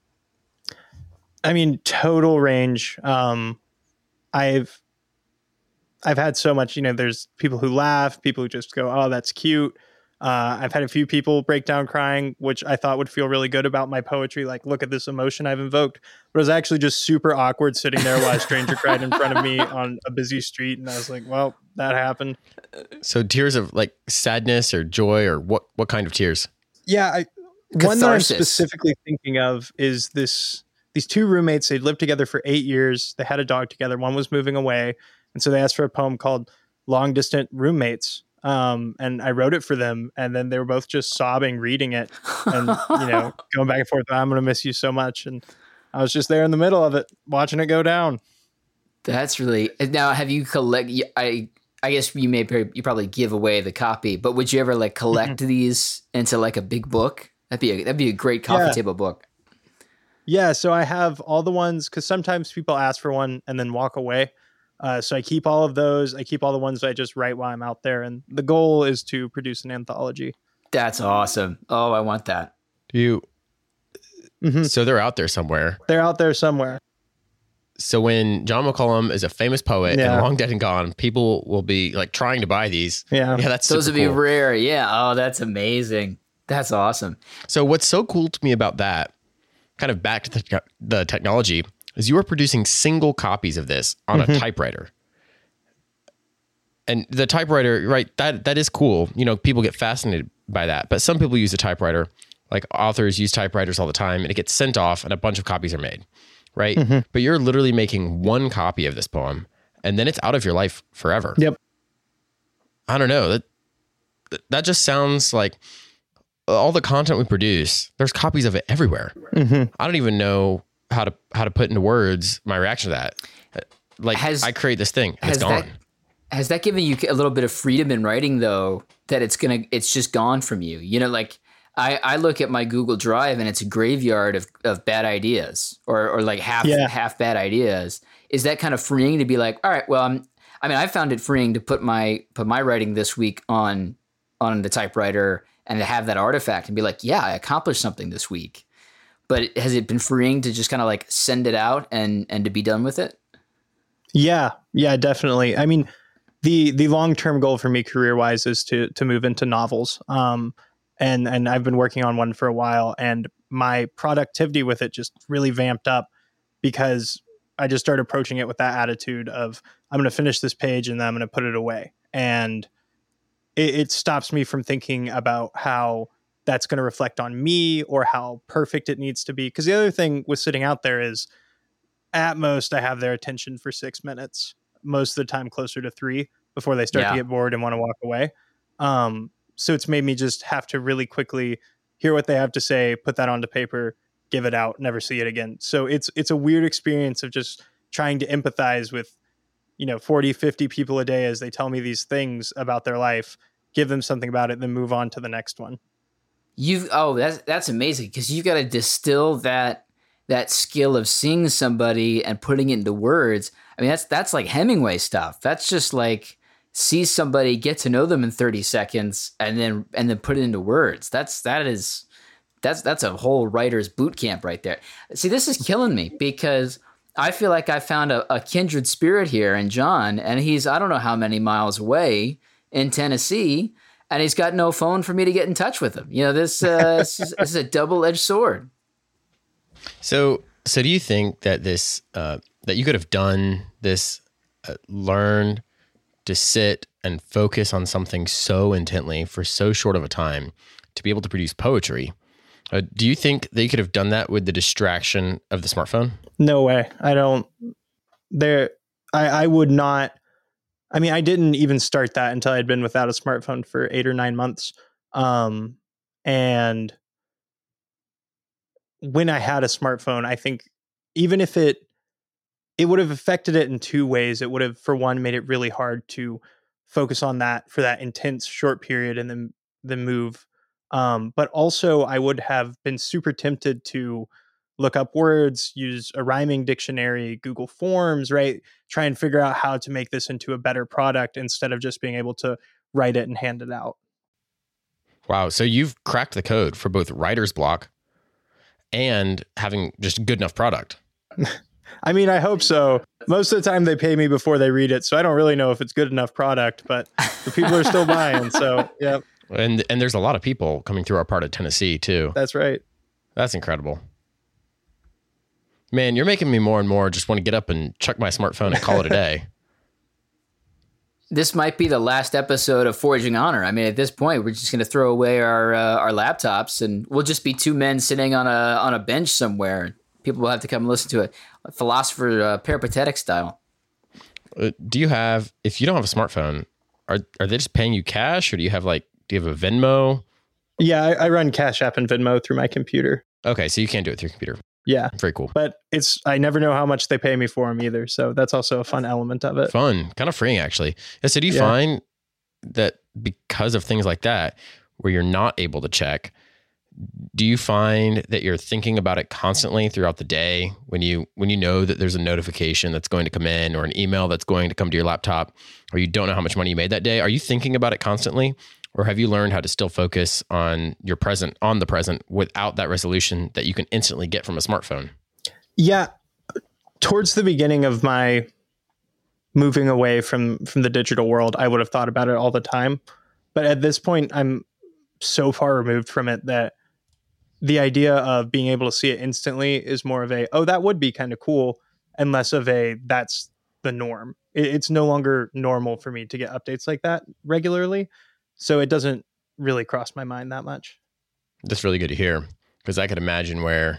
I mean, total range. Um, I've I've had so much. You know, there's people who laugh, people who just go, "Oh, that's cute." Uh, I've had a few people break down crying, which I thought would feel really good about my poetry. Like, look at this emotion I've invoked. But it was actually just super awkward sitting there while a stranger cried in front of me on a busy street. And I was like, well, that happened. So tears of like sadness or joy, or what, what kind of tears? Yeah. I, one that I'm specifically thinking of is this, these two roommates, they'd lived together for eight years. They had a dog together. One was moving away. And so they asked for a poem called Long Distant Roommates. Um, and I wrote it for them, and then they were both just sobbing, reading it, and you know, going back and forth. I'm going to miss you so much, and I was just there in the middle of it, watching it go down. That's really now. Have you collect? I I guess you may you probably give away the copy, but would you ever like collect mm-hmm. these into like a big book? That'd be a, that'd be a great coffee yeah. table book. Yeah. So I have all the ones because sometimes people ask for one and then walk away. Uh, so I keep all of those. I keep all the ones I just write while I'm out there. And the goal is to produce an anthology. That's awesome. Oh, I want that. Do you? Mm-hmm. So they're out there somewhere. They're out there somewhere. So when John McCollum is a famous poet yeah. and long dead and gone, people will be like trying to buy these. Yeah. Yeah. That's those would cool. be rare. Yeah. Oh, that's amazing. That's awesome. So what's so cool to me about that, kind of back to the, the technology, is you are producing single copies of this on mm-hmm. a typewriter. And the typewriter, right, that that is cool. You know, people get fascinated by that. But some people use a typewriter. Like authors use typewriters all the time, and it gets sent off and a bunch of copies are made, right? Mm-hmm. But you're literally making one copy of this poem, and then it's out of your life forever. Yep. I don't know. That, that just sounds like all the content we produce, there's copies of it everywhere. Mm-hmm. I don't even know how to how to put into words my reaction to that. Like has, I create this thing and it's gone. That, has that given you a little bit of freedom in writing though, that it's gonna it's just gone from you? You know, like I, I look at my Google Drive and it's a graveyard of, of bad ideas or or like half yeah. half bad ideas. Is that kind of freeing to be like, all right, well, I'm, I mean, I found it freeing to put my put my writing this week on on the typewriter and to have that artifact and be like, yeah, I accomplished something this week. But has it been freeing to just kind of like send it out and, and to be done with it? Yeah, yeah, definitely. I mean, the the long-term goal for me career-wise is to to move into novels. Um, and and I've been working on one for a while, and my productivity with it just really vamped up because I just started approaching it with that attitude of I'm going to finish this page and then I'm going to put it away. And it, it stops me from thinking about how that's going to reflect on me or how perfect it needs to be. Because the other thing with sitting out there is at most I have their attention for six minutes, most of the time closer to three before they start Yeah. to get bored and want to walk away. Um, so it's made me just have to really quickly hear what they have to say, put that onto paper, give it out, never see it again. So it's it's a weird experience of just trying to empathize with, you know, forty, fifty people a day as they tell me these things about their life, give them something about it, then move on to the next one. You've oh that's that's amazing because you got to distill that that skill of seeing somebody and putting it into words. I mean that's that's like Hemingway stuff. That's just like see somebody, get to know them in thirty seconds, and then and then put it into words. That's that is that's that's a whole writer's boot camp right there. See, this is killing me because I feel like I found a, a kindred spirit here in John, and he's I don't know how many miles away in Tennessee. And he's got no phone for me to get in touch with him. You know, this, uh, this, is, this is a double-edged sword. So, so do you think that this, uh, that you could have done this, uh, learned to sit and focus on something so intently for so short of a time to be able to produce poetry? Uh, do you think that you could have done that with the distraction of the smartphone? No way. I don't. There, I, I would not. I mean, I didn't even start that until I'd been without a smartphone for eight or nine months. Um, and when I had a smartphone, I think even if it, it would have affected it in two ways. It would have, for one, made it really hard to focus on that for that intense short period and then, then move. Um, but also I would have been super tempted to look up words, use a rhyming dictionary, Google Forms, right? Try and figure out how to make this into a better product instead of just being able to write it and hand it out. Wow. So you've cracked the code for both writer's block and having just good enough product. I mean, I hope so. Most of the time they pay me before they read it. So I don't really know if it's good enough product, but the people are still buying. So yeah. And, and there's a lot of people coming through our part of Tennessee too. That's right. That's incredible. Man, you're making me more and more just want to get up and chuck my smartphone and call it a day. This might be the last episode of Forging Honor. I mean, at this point, we're just going to throw away our uh, our laptops, and we'll just be two men sitting on a on a bench somewhere. People will have to come and listen to it, philosopher uh, peripatetic style. Uh, do you have? If you don't have a smartphone, are are they just paying you cash, or do you have like? Do you have a Venmo? Yeah, I, I run Cash App and Venmo through my computer. Okay, so you can't do it through your computer. Yeah. Very cool. But it's, I never know how much they pay me for them either. So that's also a fun element of it. Fun, kind of freeing actually. Yeah, so do you Yeah. find that because of things like that, where you're not able to check, do you find that you're thinking about it constantly throughout the day when you, when you know that there's a notification that's going to come in or an email that's going to come to your laptop, or you don't know how much money you made that day? Are you thinking about it constantly? Or have you learned how to still focus on your present, on the present, without that resolution that you can instantly get from a smartphone? Yeah. Towards the beginning of my moving away from, from the digital world, I would have thought about it all the time. But at this point, I'm so far removed from it that the idea of being able to see it instantly is more of a, oh, that would be kind of cool, and less of a, that's the norm. It, it's no longer normal for me to get updates like that regularly. So it doesn't really cross my mind that much. That's really good to hear, because I could imagine where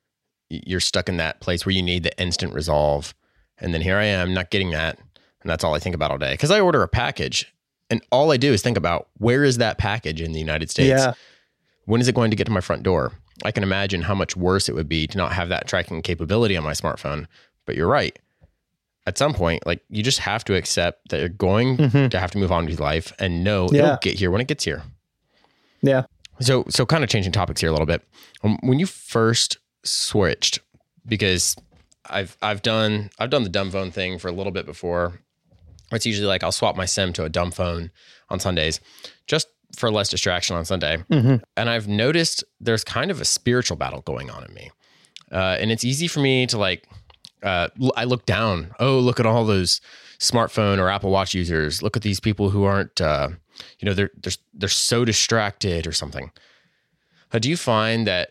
you're stuck in that place where you need the instant resolve. And then here I am not getting that. And that's all I think about all day. Because I order a package and all I do is think about, where is that package in the United States? Yeah. When is it going to get to my front door? I can imagine how much worse it would be to not have that tracking capability on my smartphone. But you're right. At some point, like, you just have to accept that you're going mm-hmm. to have to move on with life and know yeah. it'll get here when it gets here. Yeah. So, so kind of changing topics here a little bit. Um, when you first switched, because I've, I've done, I've done the dumb phone thing for a little bit before. It's usually like, I'll swap my SIM to a dumb phone on Sundays, just for less distraction on Sunday. Mm-hmm. And I've noticed there's kind of a spiritual battle going on in me. Uh, and it's easy for me to like, Uh, I look down. Oh, look at all those smartphone or Apple Watch users. Look at these people who aren't, uh, you know, they're they're they're so distracted or something. Uh, do you find that,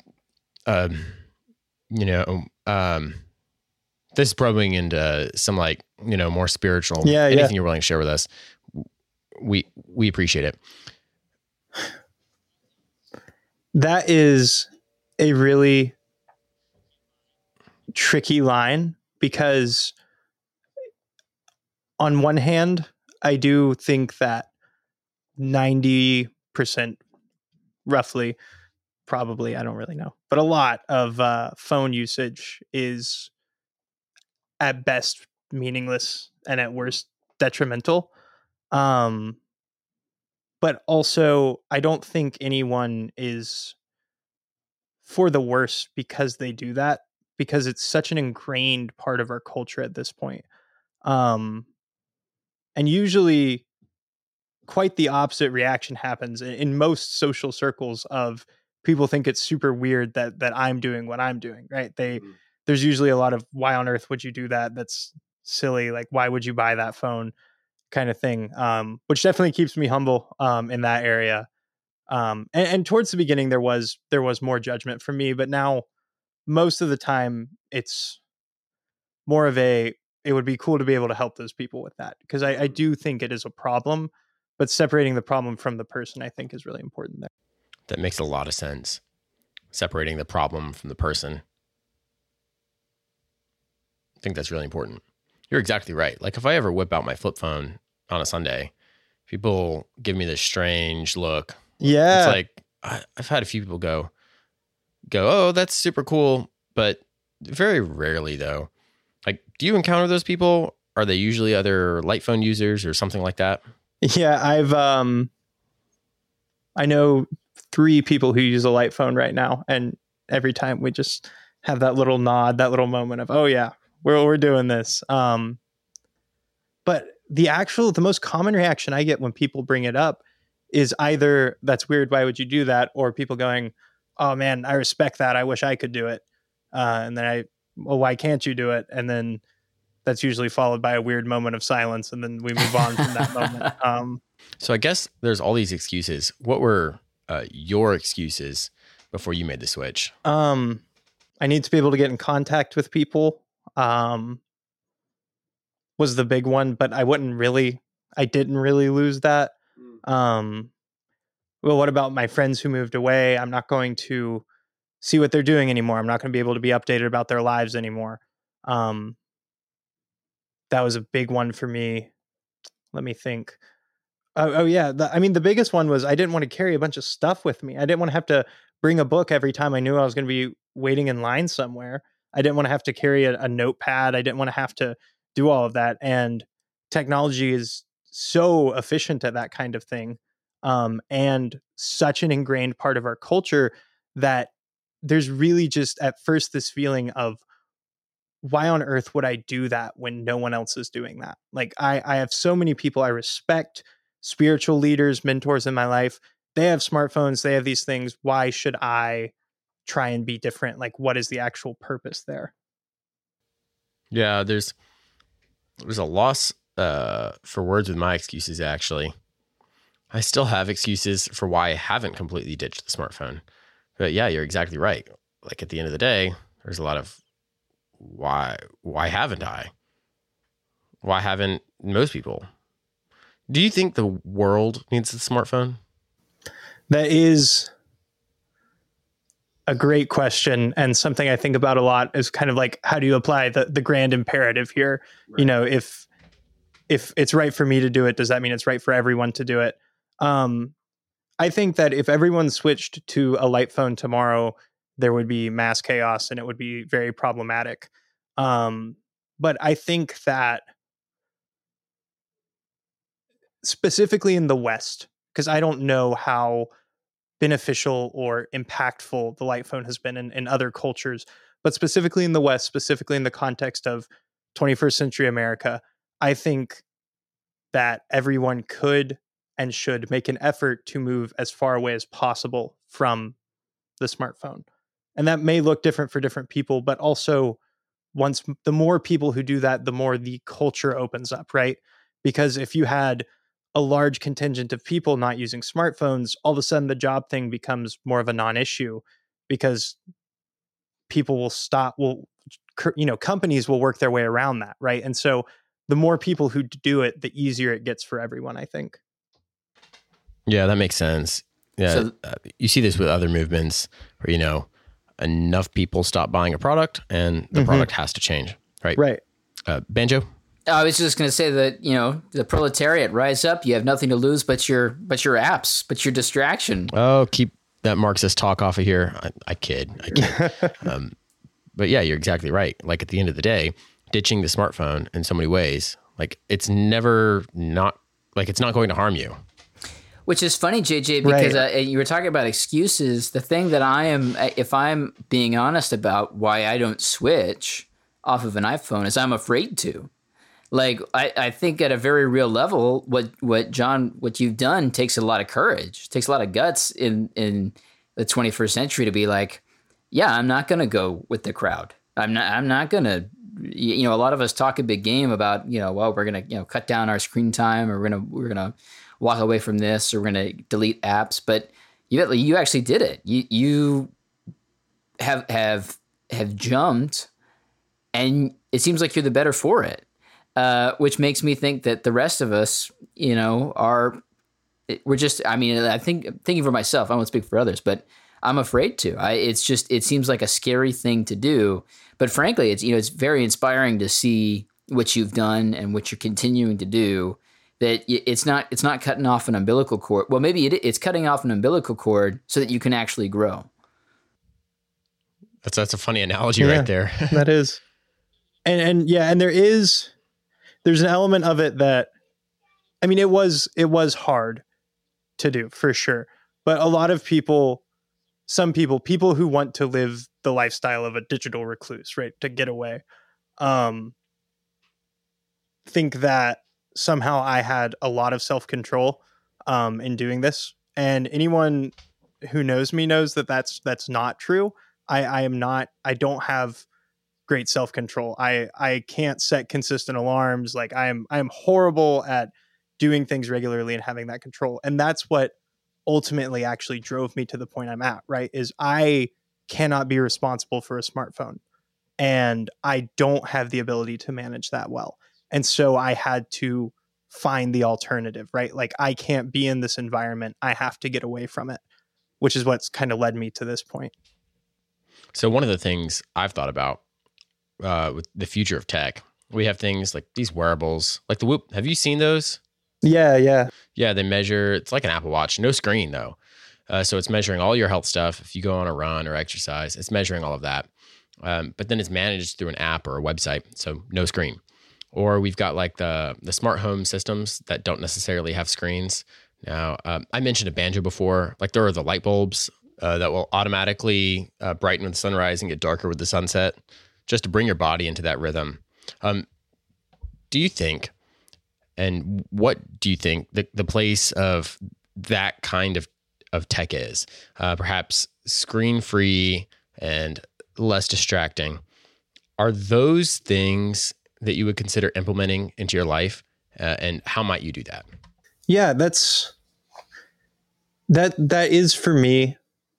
um, you know, um, this is probing into some like, you know, more spiritual. Yeah, anything yeah. you're willing to share with us, we we appreciate it. That is a really tricky line because on one hand, I do think that ninety percent roughly, probably, I don't really know, but a lot of uh, phone usage is at best meaningless and at worst detrimental. Um, but also, I don't think anyone is for the worse because they do that, because it's such an ingrained part of our culture at this point. Um, and usually quite the opposite reaction happens in, in most social circles of people think it's super weird that that I'm doing what I'm doing, right? They mm. There's usually a lot of why on earth would you do that? That's silly. Like, why would you buy that phone kind of thing? Um, which definitely keeps me humble um, in that area. Um, and, and towards the beginning, there was there was more judgment from me, but now most of the time it's more of a, it would be cool to be able to help those people with that. Because I, I do think it is a problem, but separating the problem from the person, I think, is really important there. That makes a lot of sense. Separating the problem from the person. I think that's really important. You're exactly right. Like if I ever whip out my flip phone on a Sunday, people give me this strange look. Yeah. It's like, I, I've had a few people go, go, oh, that's super cool. But very rarely though. Like, do you encounter those people? Are they usually other light phone users or something like that? Yeah, I've, um, I know three people who use a light phone right now. And every time we just have that little nod, that little moment of, oh yeah, we're, we're doing this. Um, but the actual, the most common reaction I get when people bring it up is either that's weird, why would you do that? Or people going, oh man, I respect that. I wish I could do it. Uh, and then I, well, why can't you do it? And then that's usually followed by a weird moment of silence. And then we move on from that moment. Um, so I guess there's all these excuses. What were uh, your excuses before you made the switch? Um, I need to be able to get in contact with people. Um, was the big one, but I wouldn't really, I didn't really lose that. Um, well, what about my friends who moved away? I'm not going to see what they're doing anymore. I'm not going to be able to be updated about their lives anymore. Um, that was a big one for me. Let me think. Oh, oh yeah. The, I mean, the biggest one was I didn't want to carry a bunch of stuff with me. I didn't want to have to bring a book every time I knew I was going to be waiting in line somewhere. I didn't want to have to carry a, a notepad. I didn't want to have to do all of that. And technology is so efficient at that kind of thing. Um, and such an ingrained part of our culture that there's really just at first this feeling of, why on earth would I do that when no one else is doing that? Like I, I have so many people I respect, spiritual leaders, mentors in my life. They have smartphones. They have these things. Why should I try and be different? Like, what is the actual purpose there? Yeah, there's there's a loss uh, for words with my excuses, actually. I still have excuses for why I haven't completely ditched the smartphone. But yeah, you're exactly right. Like at the end of the day, there's a lot of why why haven't I? Why haven't most people? Do you think the world needs the smartphone? That is a great question, and something I think about a lot is kind of like, how do you apply the the grand imperative here? Right. You know, if if it's right for me to do it, does that mean it's right for everyone to do it? Um, I think that if everyone switched to a light phone tomorrow, there would be mass chaos and it would be very problematic. Um, but I think that specifically in the West, because I don't know how beneficial or impactful the light phone has been in, in other cultures, but specifically in the West, specifically in the context of twenty-first century America, I think that everyone could and should make an effort to move as far away as possible from the smartphone. And that may look different for different people, but also once the more people who do that, the more the culture opens up, right? Because if you had a large contingent of people not using smartphones, all of a sudden the job thing becomes more of a non-issue because people will stop, will, you know, companies will work their way around that, right? And so the more people who do it, the easier it gets for everyone, I think. Yeah, that makes sense. Yeah, so, uh, you see this with other movements where, you know, enough people stop buying a product and the mm-hmm. product has to change, right? Right. Uh, Banjo? I was just going to say that, you know, the proletariat, rise up. You have nothing to lose but your but your apps, but your distraction. Oh, keep that Marxist talk off of here. I, I kid. I kid. um, but yeah, you're exactly right. Like at the end of the day, ditching the smartphone in so many ways, like it's never not like it's not going to harm you. Which is funny, J J, because right. uh, you were talking about excuses. The thing that I am, if I'm being honest about why I don't switch off of an iPhone, is I'm afraid to. Like, I, I think at a very real level, what, what John, what you've done takes a lot of courage, takes a lot of guts in, in the twenty-first century to be like, yeah, I'm not going to go with the crowd. I'm not, I'm not going to, you know, a lot of us talk a big game about, you know, well, we're going to, you know, cut down our screen time, or we're going to, we're going to walk away from this, or we're going to delete apps. But you, you actually did it. You, you have, have, have jumped, and it seems like you're the better for it. Uh, which makes me think that the rest of us, you know, are, we're just, I mean, I think, thinking for myself, I won't speak for others, but I'm afraid to. I, it's just, it seems like a scary thing to do. But frankly, it's, you know, it's very inspiring to see what you've done and what you're continuing to do. That it's not, it's not cutting off an umbilical cord. Well, maybe it, it's cutting off an umbilical cord so that you can actually grow. That's, that's a funny analogy yeah, right there. That is. And, and yeah, and there is, there's an element of it that, I mean, it was, it was hard to do for sure. But a lot of people, some people, people who want to live the lifestyle of a digital recluse, right, to get away, um, think that somehow I had a lot of self-control um, in doing this. And anyone who knows me knows that that's, that's not true. I, I am not, I don't have great self-control. I, I can't set consistent alarms. Like I am, I am horrible at doing things regularly and having that control. And that's what ultimately actually drove me to the point I'm at, right? Is I cannot be responsible for a smartphone, and I don't have the ability to manage that well. And so I had to find the alternative, right? Like I can't be in this environment. I have to get away from it, which is what's kind of led me to this point. So one of the things I've thought about uh, with the future of tech, we have things like these wearables, like the Whoop. Have you seen those? Yeah, yeah. Yeah, they measure, it's like an Apple Watch, no screen though. Uh, so it's measuring all your health stuff. If you go on a run or exercise, it's measuring all of that. Um, but then it's managed through an app or a website, so no screen. Or we've got like the the smart home systems that don't necessarily have screens. Now, um, I mentioned a Banjo before. Like there are the light bulbs uh, that will automatically uh, brighten with the sunrise and get darker with the sunset, just to bring your body into that rhythm. Um, do you think, and what do you think the, the place of that kind of, of tech is? Uh, perhaps screen-free and less distracting. Are those things that you would consider implementing into your life? Uh, and how might you do that? Yeah, that's, that, that is for me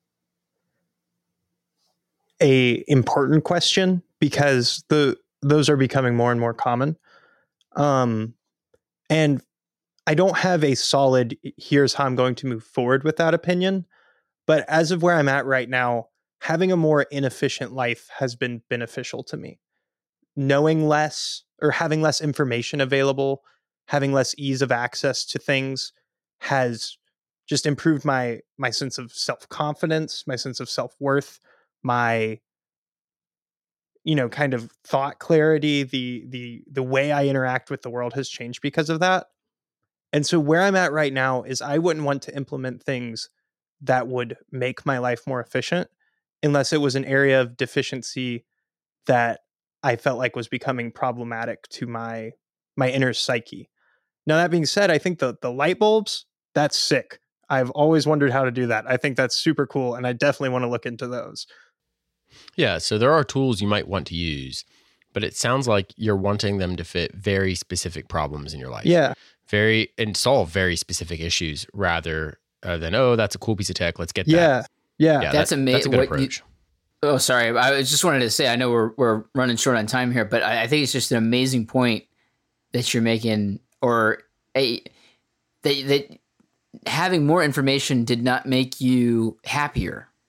a important question, because the, those are becoming more and more common. Um, and I don't have a solid, here's how I'm going to move forward with that opinion. But as of where I'm at right now, having a more inefficient life has been beneficial to me. Knowing less, or having less information available, having less ease of access to things has just improved my, my sense of self-confidence, my sense of self-worth, my, you know, kind of thought clarity, the, the, the way I interact with the world has changed because of that. And so where I'm at right now is I wouldn't want to implement things that would make my life more efficient unless it was an area of deficiency that I felt like was becoming problematic to my, my inner psyche. Now, that being said, I think the, the light bulbs, that's sick. I've always wondered how to do that. I think that's super cool. And I definitely want to look into those. Yeah. So there are tools you might want to use, but it sounds like you're wanting them to fit very specific problems in your life. Yeah. Very, and solve very specific issues rather uh, than, oh, that's a cool piece of tech. Let's get that. Yeah. Yeah. yeah that's that, amazing. That's a good approach. You, oh, sorry. I just wanted to say, I know we're, we're running short on time here, but I, I think it's just an amazing point that you're making, or a, that, that having more information did not make you happier.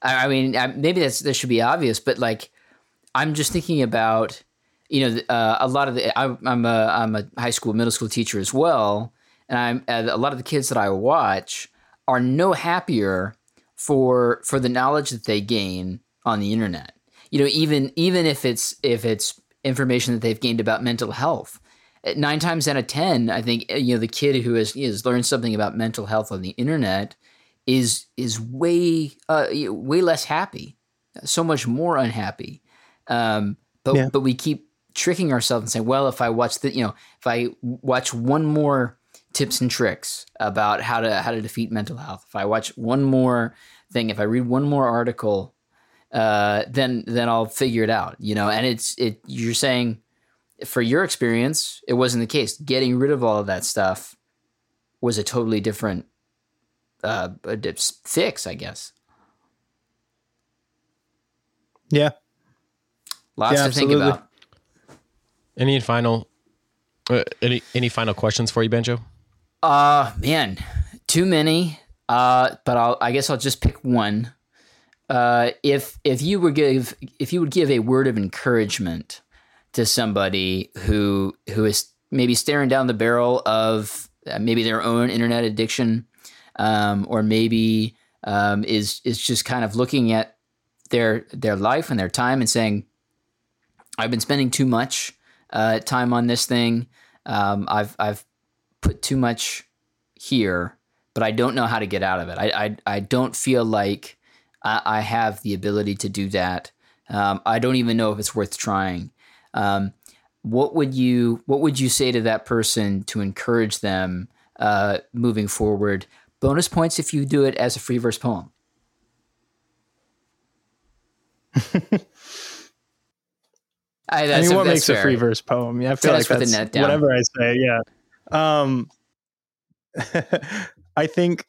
I, I mean, I, maybe that's that should be obvious, but like, I'm just thinking about, you know, uh, a lot of the. I, I'm a I'm a high school, middle school teacher as well, and I'm and a lot of the kids that I watch are no happier for for the knowledge that they gain on the internet. You know, even even if it's if it's information that they've gained about mental health. Nine times out of ten, I think, you know, the kid who has, has learned something about mental health on the internet is is way uh, way less happy, so much more unhappy. Um, but yeah. but we keep tricking ourselves and saying, well, if I watch the, you know, if I watch one more tips and tricks about how to how to defeat mental health, if I watch one more thing, if I read one more article, uh, then then I'll figure it out. You know, and it's it. You're saying, for your experience, it wasn't the case. Getting rid of all of that stuff was a totally different uh, fix, I guess. Yeah. Lots yeah, to absolutely. think about. Any final, uh, any any final questions for you, Banjo? Uh, man, too many. Uh, but I'll, I guess I'll just pick one. Uh, if if you would give if you would give a word of encouragement to somebody who who is maybe staring down the barrel of uh, maybe their own internet addiction, um, or maybe um, is is just kind of looking at their their life and their time and saying, I've been spending too much uh, time on this thing. Um, I've I've put too much here, but I don't know how to get out of it. I I, I don't feel like I, I have the ability to do that. Um, I don't even know if it's worth trying. Um, what would you what would you say to that person to encourage them uh, moving forward? Bonus points if you do it as a free verse poem. I, I mean, what makes fair. a free verse poem? Yeah, I feel like that's whatever I say. Yeah. Um, I think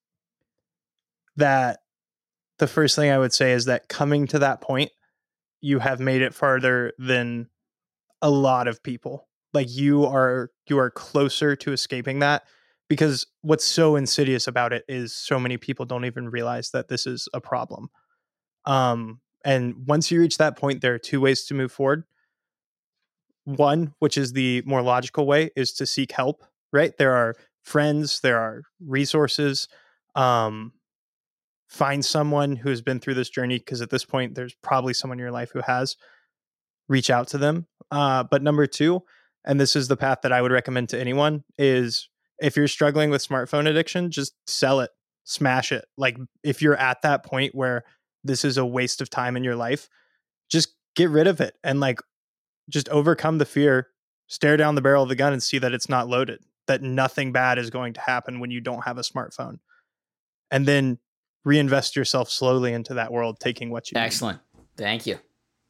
that the first thing I would say is that coming to that point, you have made it farther than a lot of people. Like you are, you are closer to escaping that, because what's so insidious about it is so many people don't even realize that this is a problem. Um, and once you reach that point, there are two ways to move forward. One, which is the more logical way, is to seek help, right? There are friends, there are resources. Um, find someone who's been through this journey, because at this point, there's probably someone in your life who has. Reach out to them. Uh, but number two, and this is the path that I would recommend to anyone, is if you're struggling with smartphone addiction, just sell it, smash it. Like if you're at that point where this is a waste of time in your life, just get rid of it and like just overcome the fear, stare down the barrel of the gun and see that it's not loaded, that nothing bad is going to happen when you don't have a smartphone. And then reinvest yourself slowly into that world, taking what you need. Excellent. Thank you.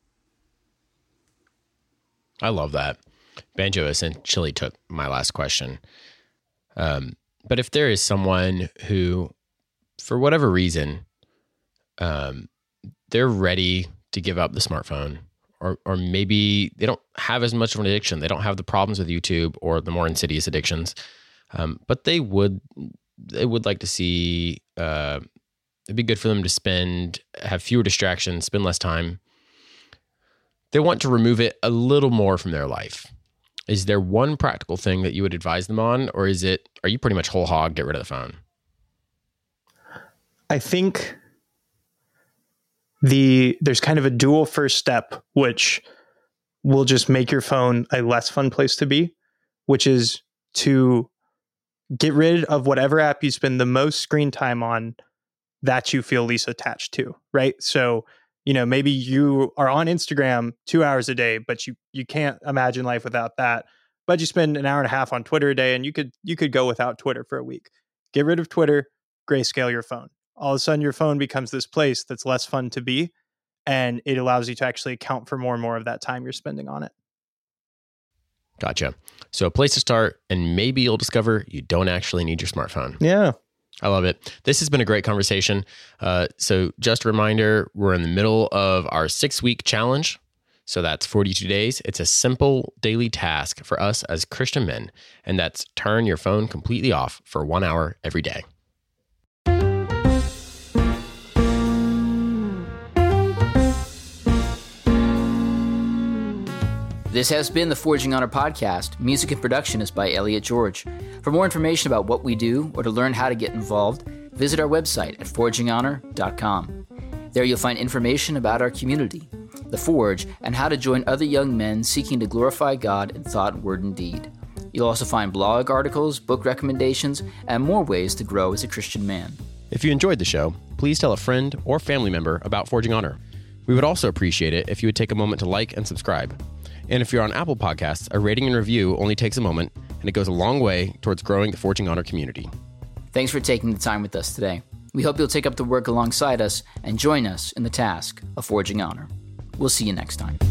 I love that. Banjo essentially took my last question. Um, but if there is someone who, for whatever reason, um, they're ready to give up the smartphone, or or maybe they don't have as much of an addiction, they don't have the problems with YouTube or the more insidious addictions, um, but they would they would like to see, uh, it'd be good for them to spend, have fewer distractions, spend less time. They want to remove it a little more from their life. Is there one practical thing that you would advise them on, or is it, are you pretty much whole hog, get rid of the phone? I think the there's kind of a dual first step, which will just make your phone a less fun place to be, which is to get rid of whatever app you spend the most screen time on that you feel least attached to, right? So, you know, maybe you are on Instagram two hours a day, but you you can't imagine life without that. But you spend an hour and a half on Twitter a day, and you could you could go without Twitter for a week. Get rid of Twitter, grayscale your phone. All of a sudden, your phone becomes this place that's less fun to be, and it allows you to actually account for more and more of that time you're spending on it. Gotcha. So a place to start, and maybe you'll discover you don't actually need your smartphone. Yeah. I love it. This has been a great conversation. Uh, so just a reminder, we're in the middle of our six-week challenge. So that's forty-two days. It's a simple daily task for us as Christian men, and that's turn your phone completely off for one hour every day. This has been the Forging Honor podcast. Music and production is by Elliot George. For more information about what we do or to learn how to get involved, visit our website at forging honor dot com. There you'll find information about our community, The Forge, and how to join other young men seeking to glorify God in thought, word, and deed. You'll also find blog articles, book recommendations, and more ways to grow as a Christian man. If you enjoyed the show, please tell a friend or family member about Forging Honor. We would also appreciate it if you would take a moment to like and subscribe. And if you're on Apple Podcasts, a rating and review only takes a moment, and it goes a long way towards growing the Forging Honor community. Thanks for taking the time with us today. We hope you'll take up the work alongside us and join us in the task of Forging Honor. We'll see you next time.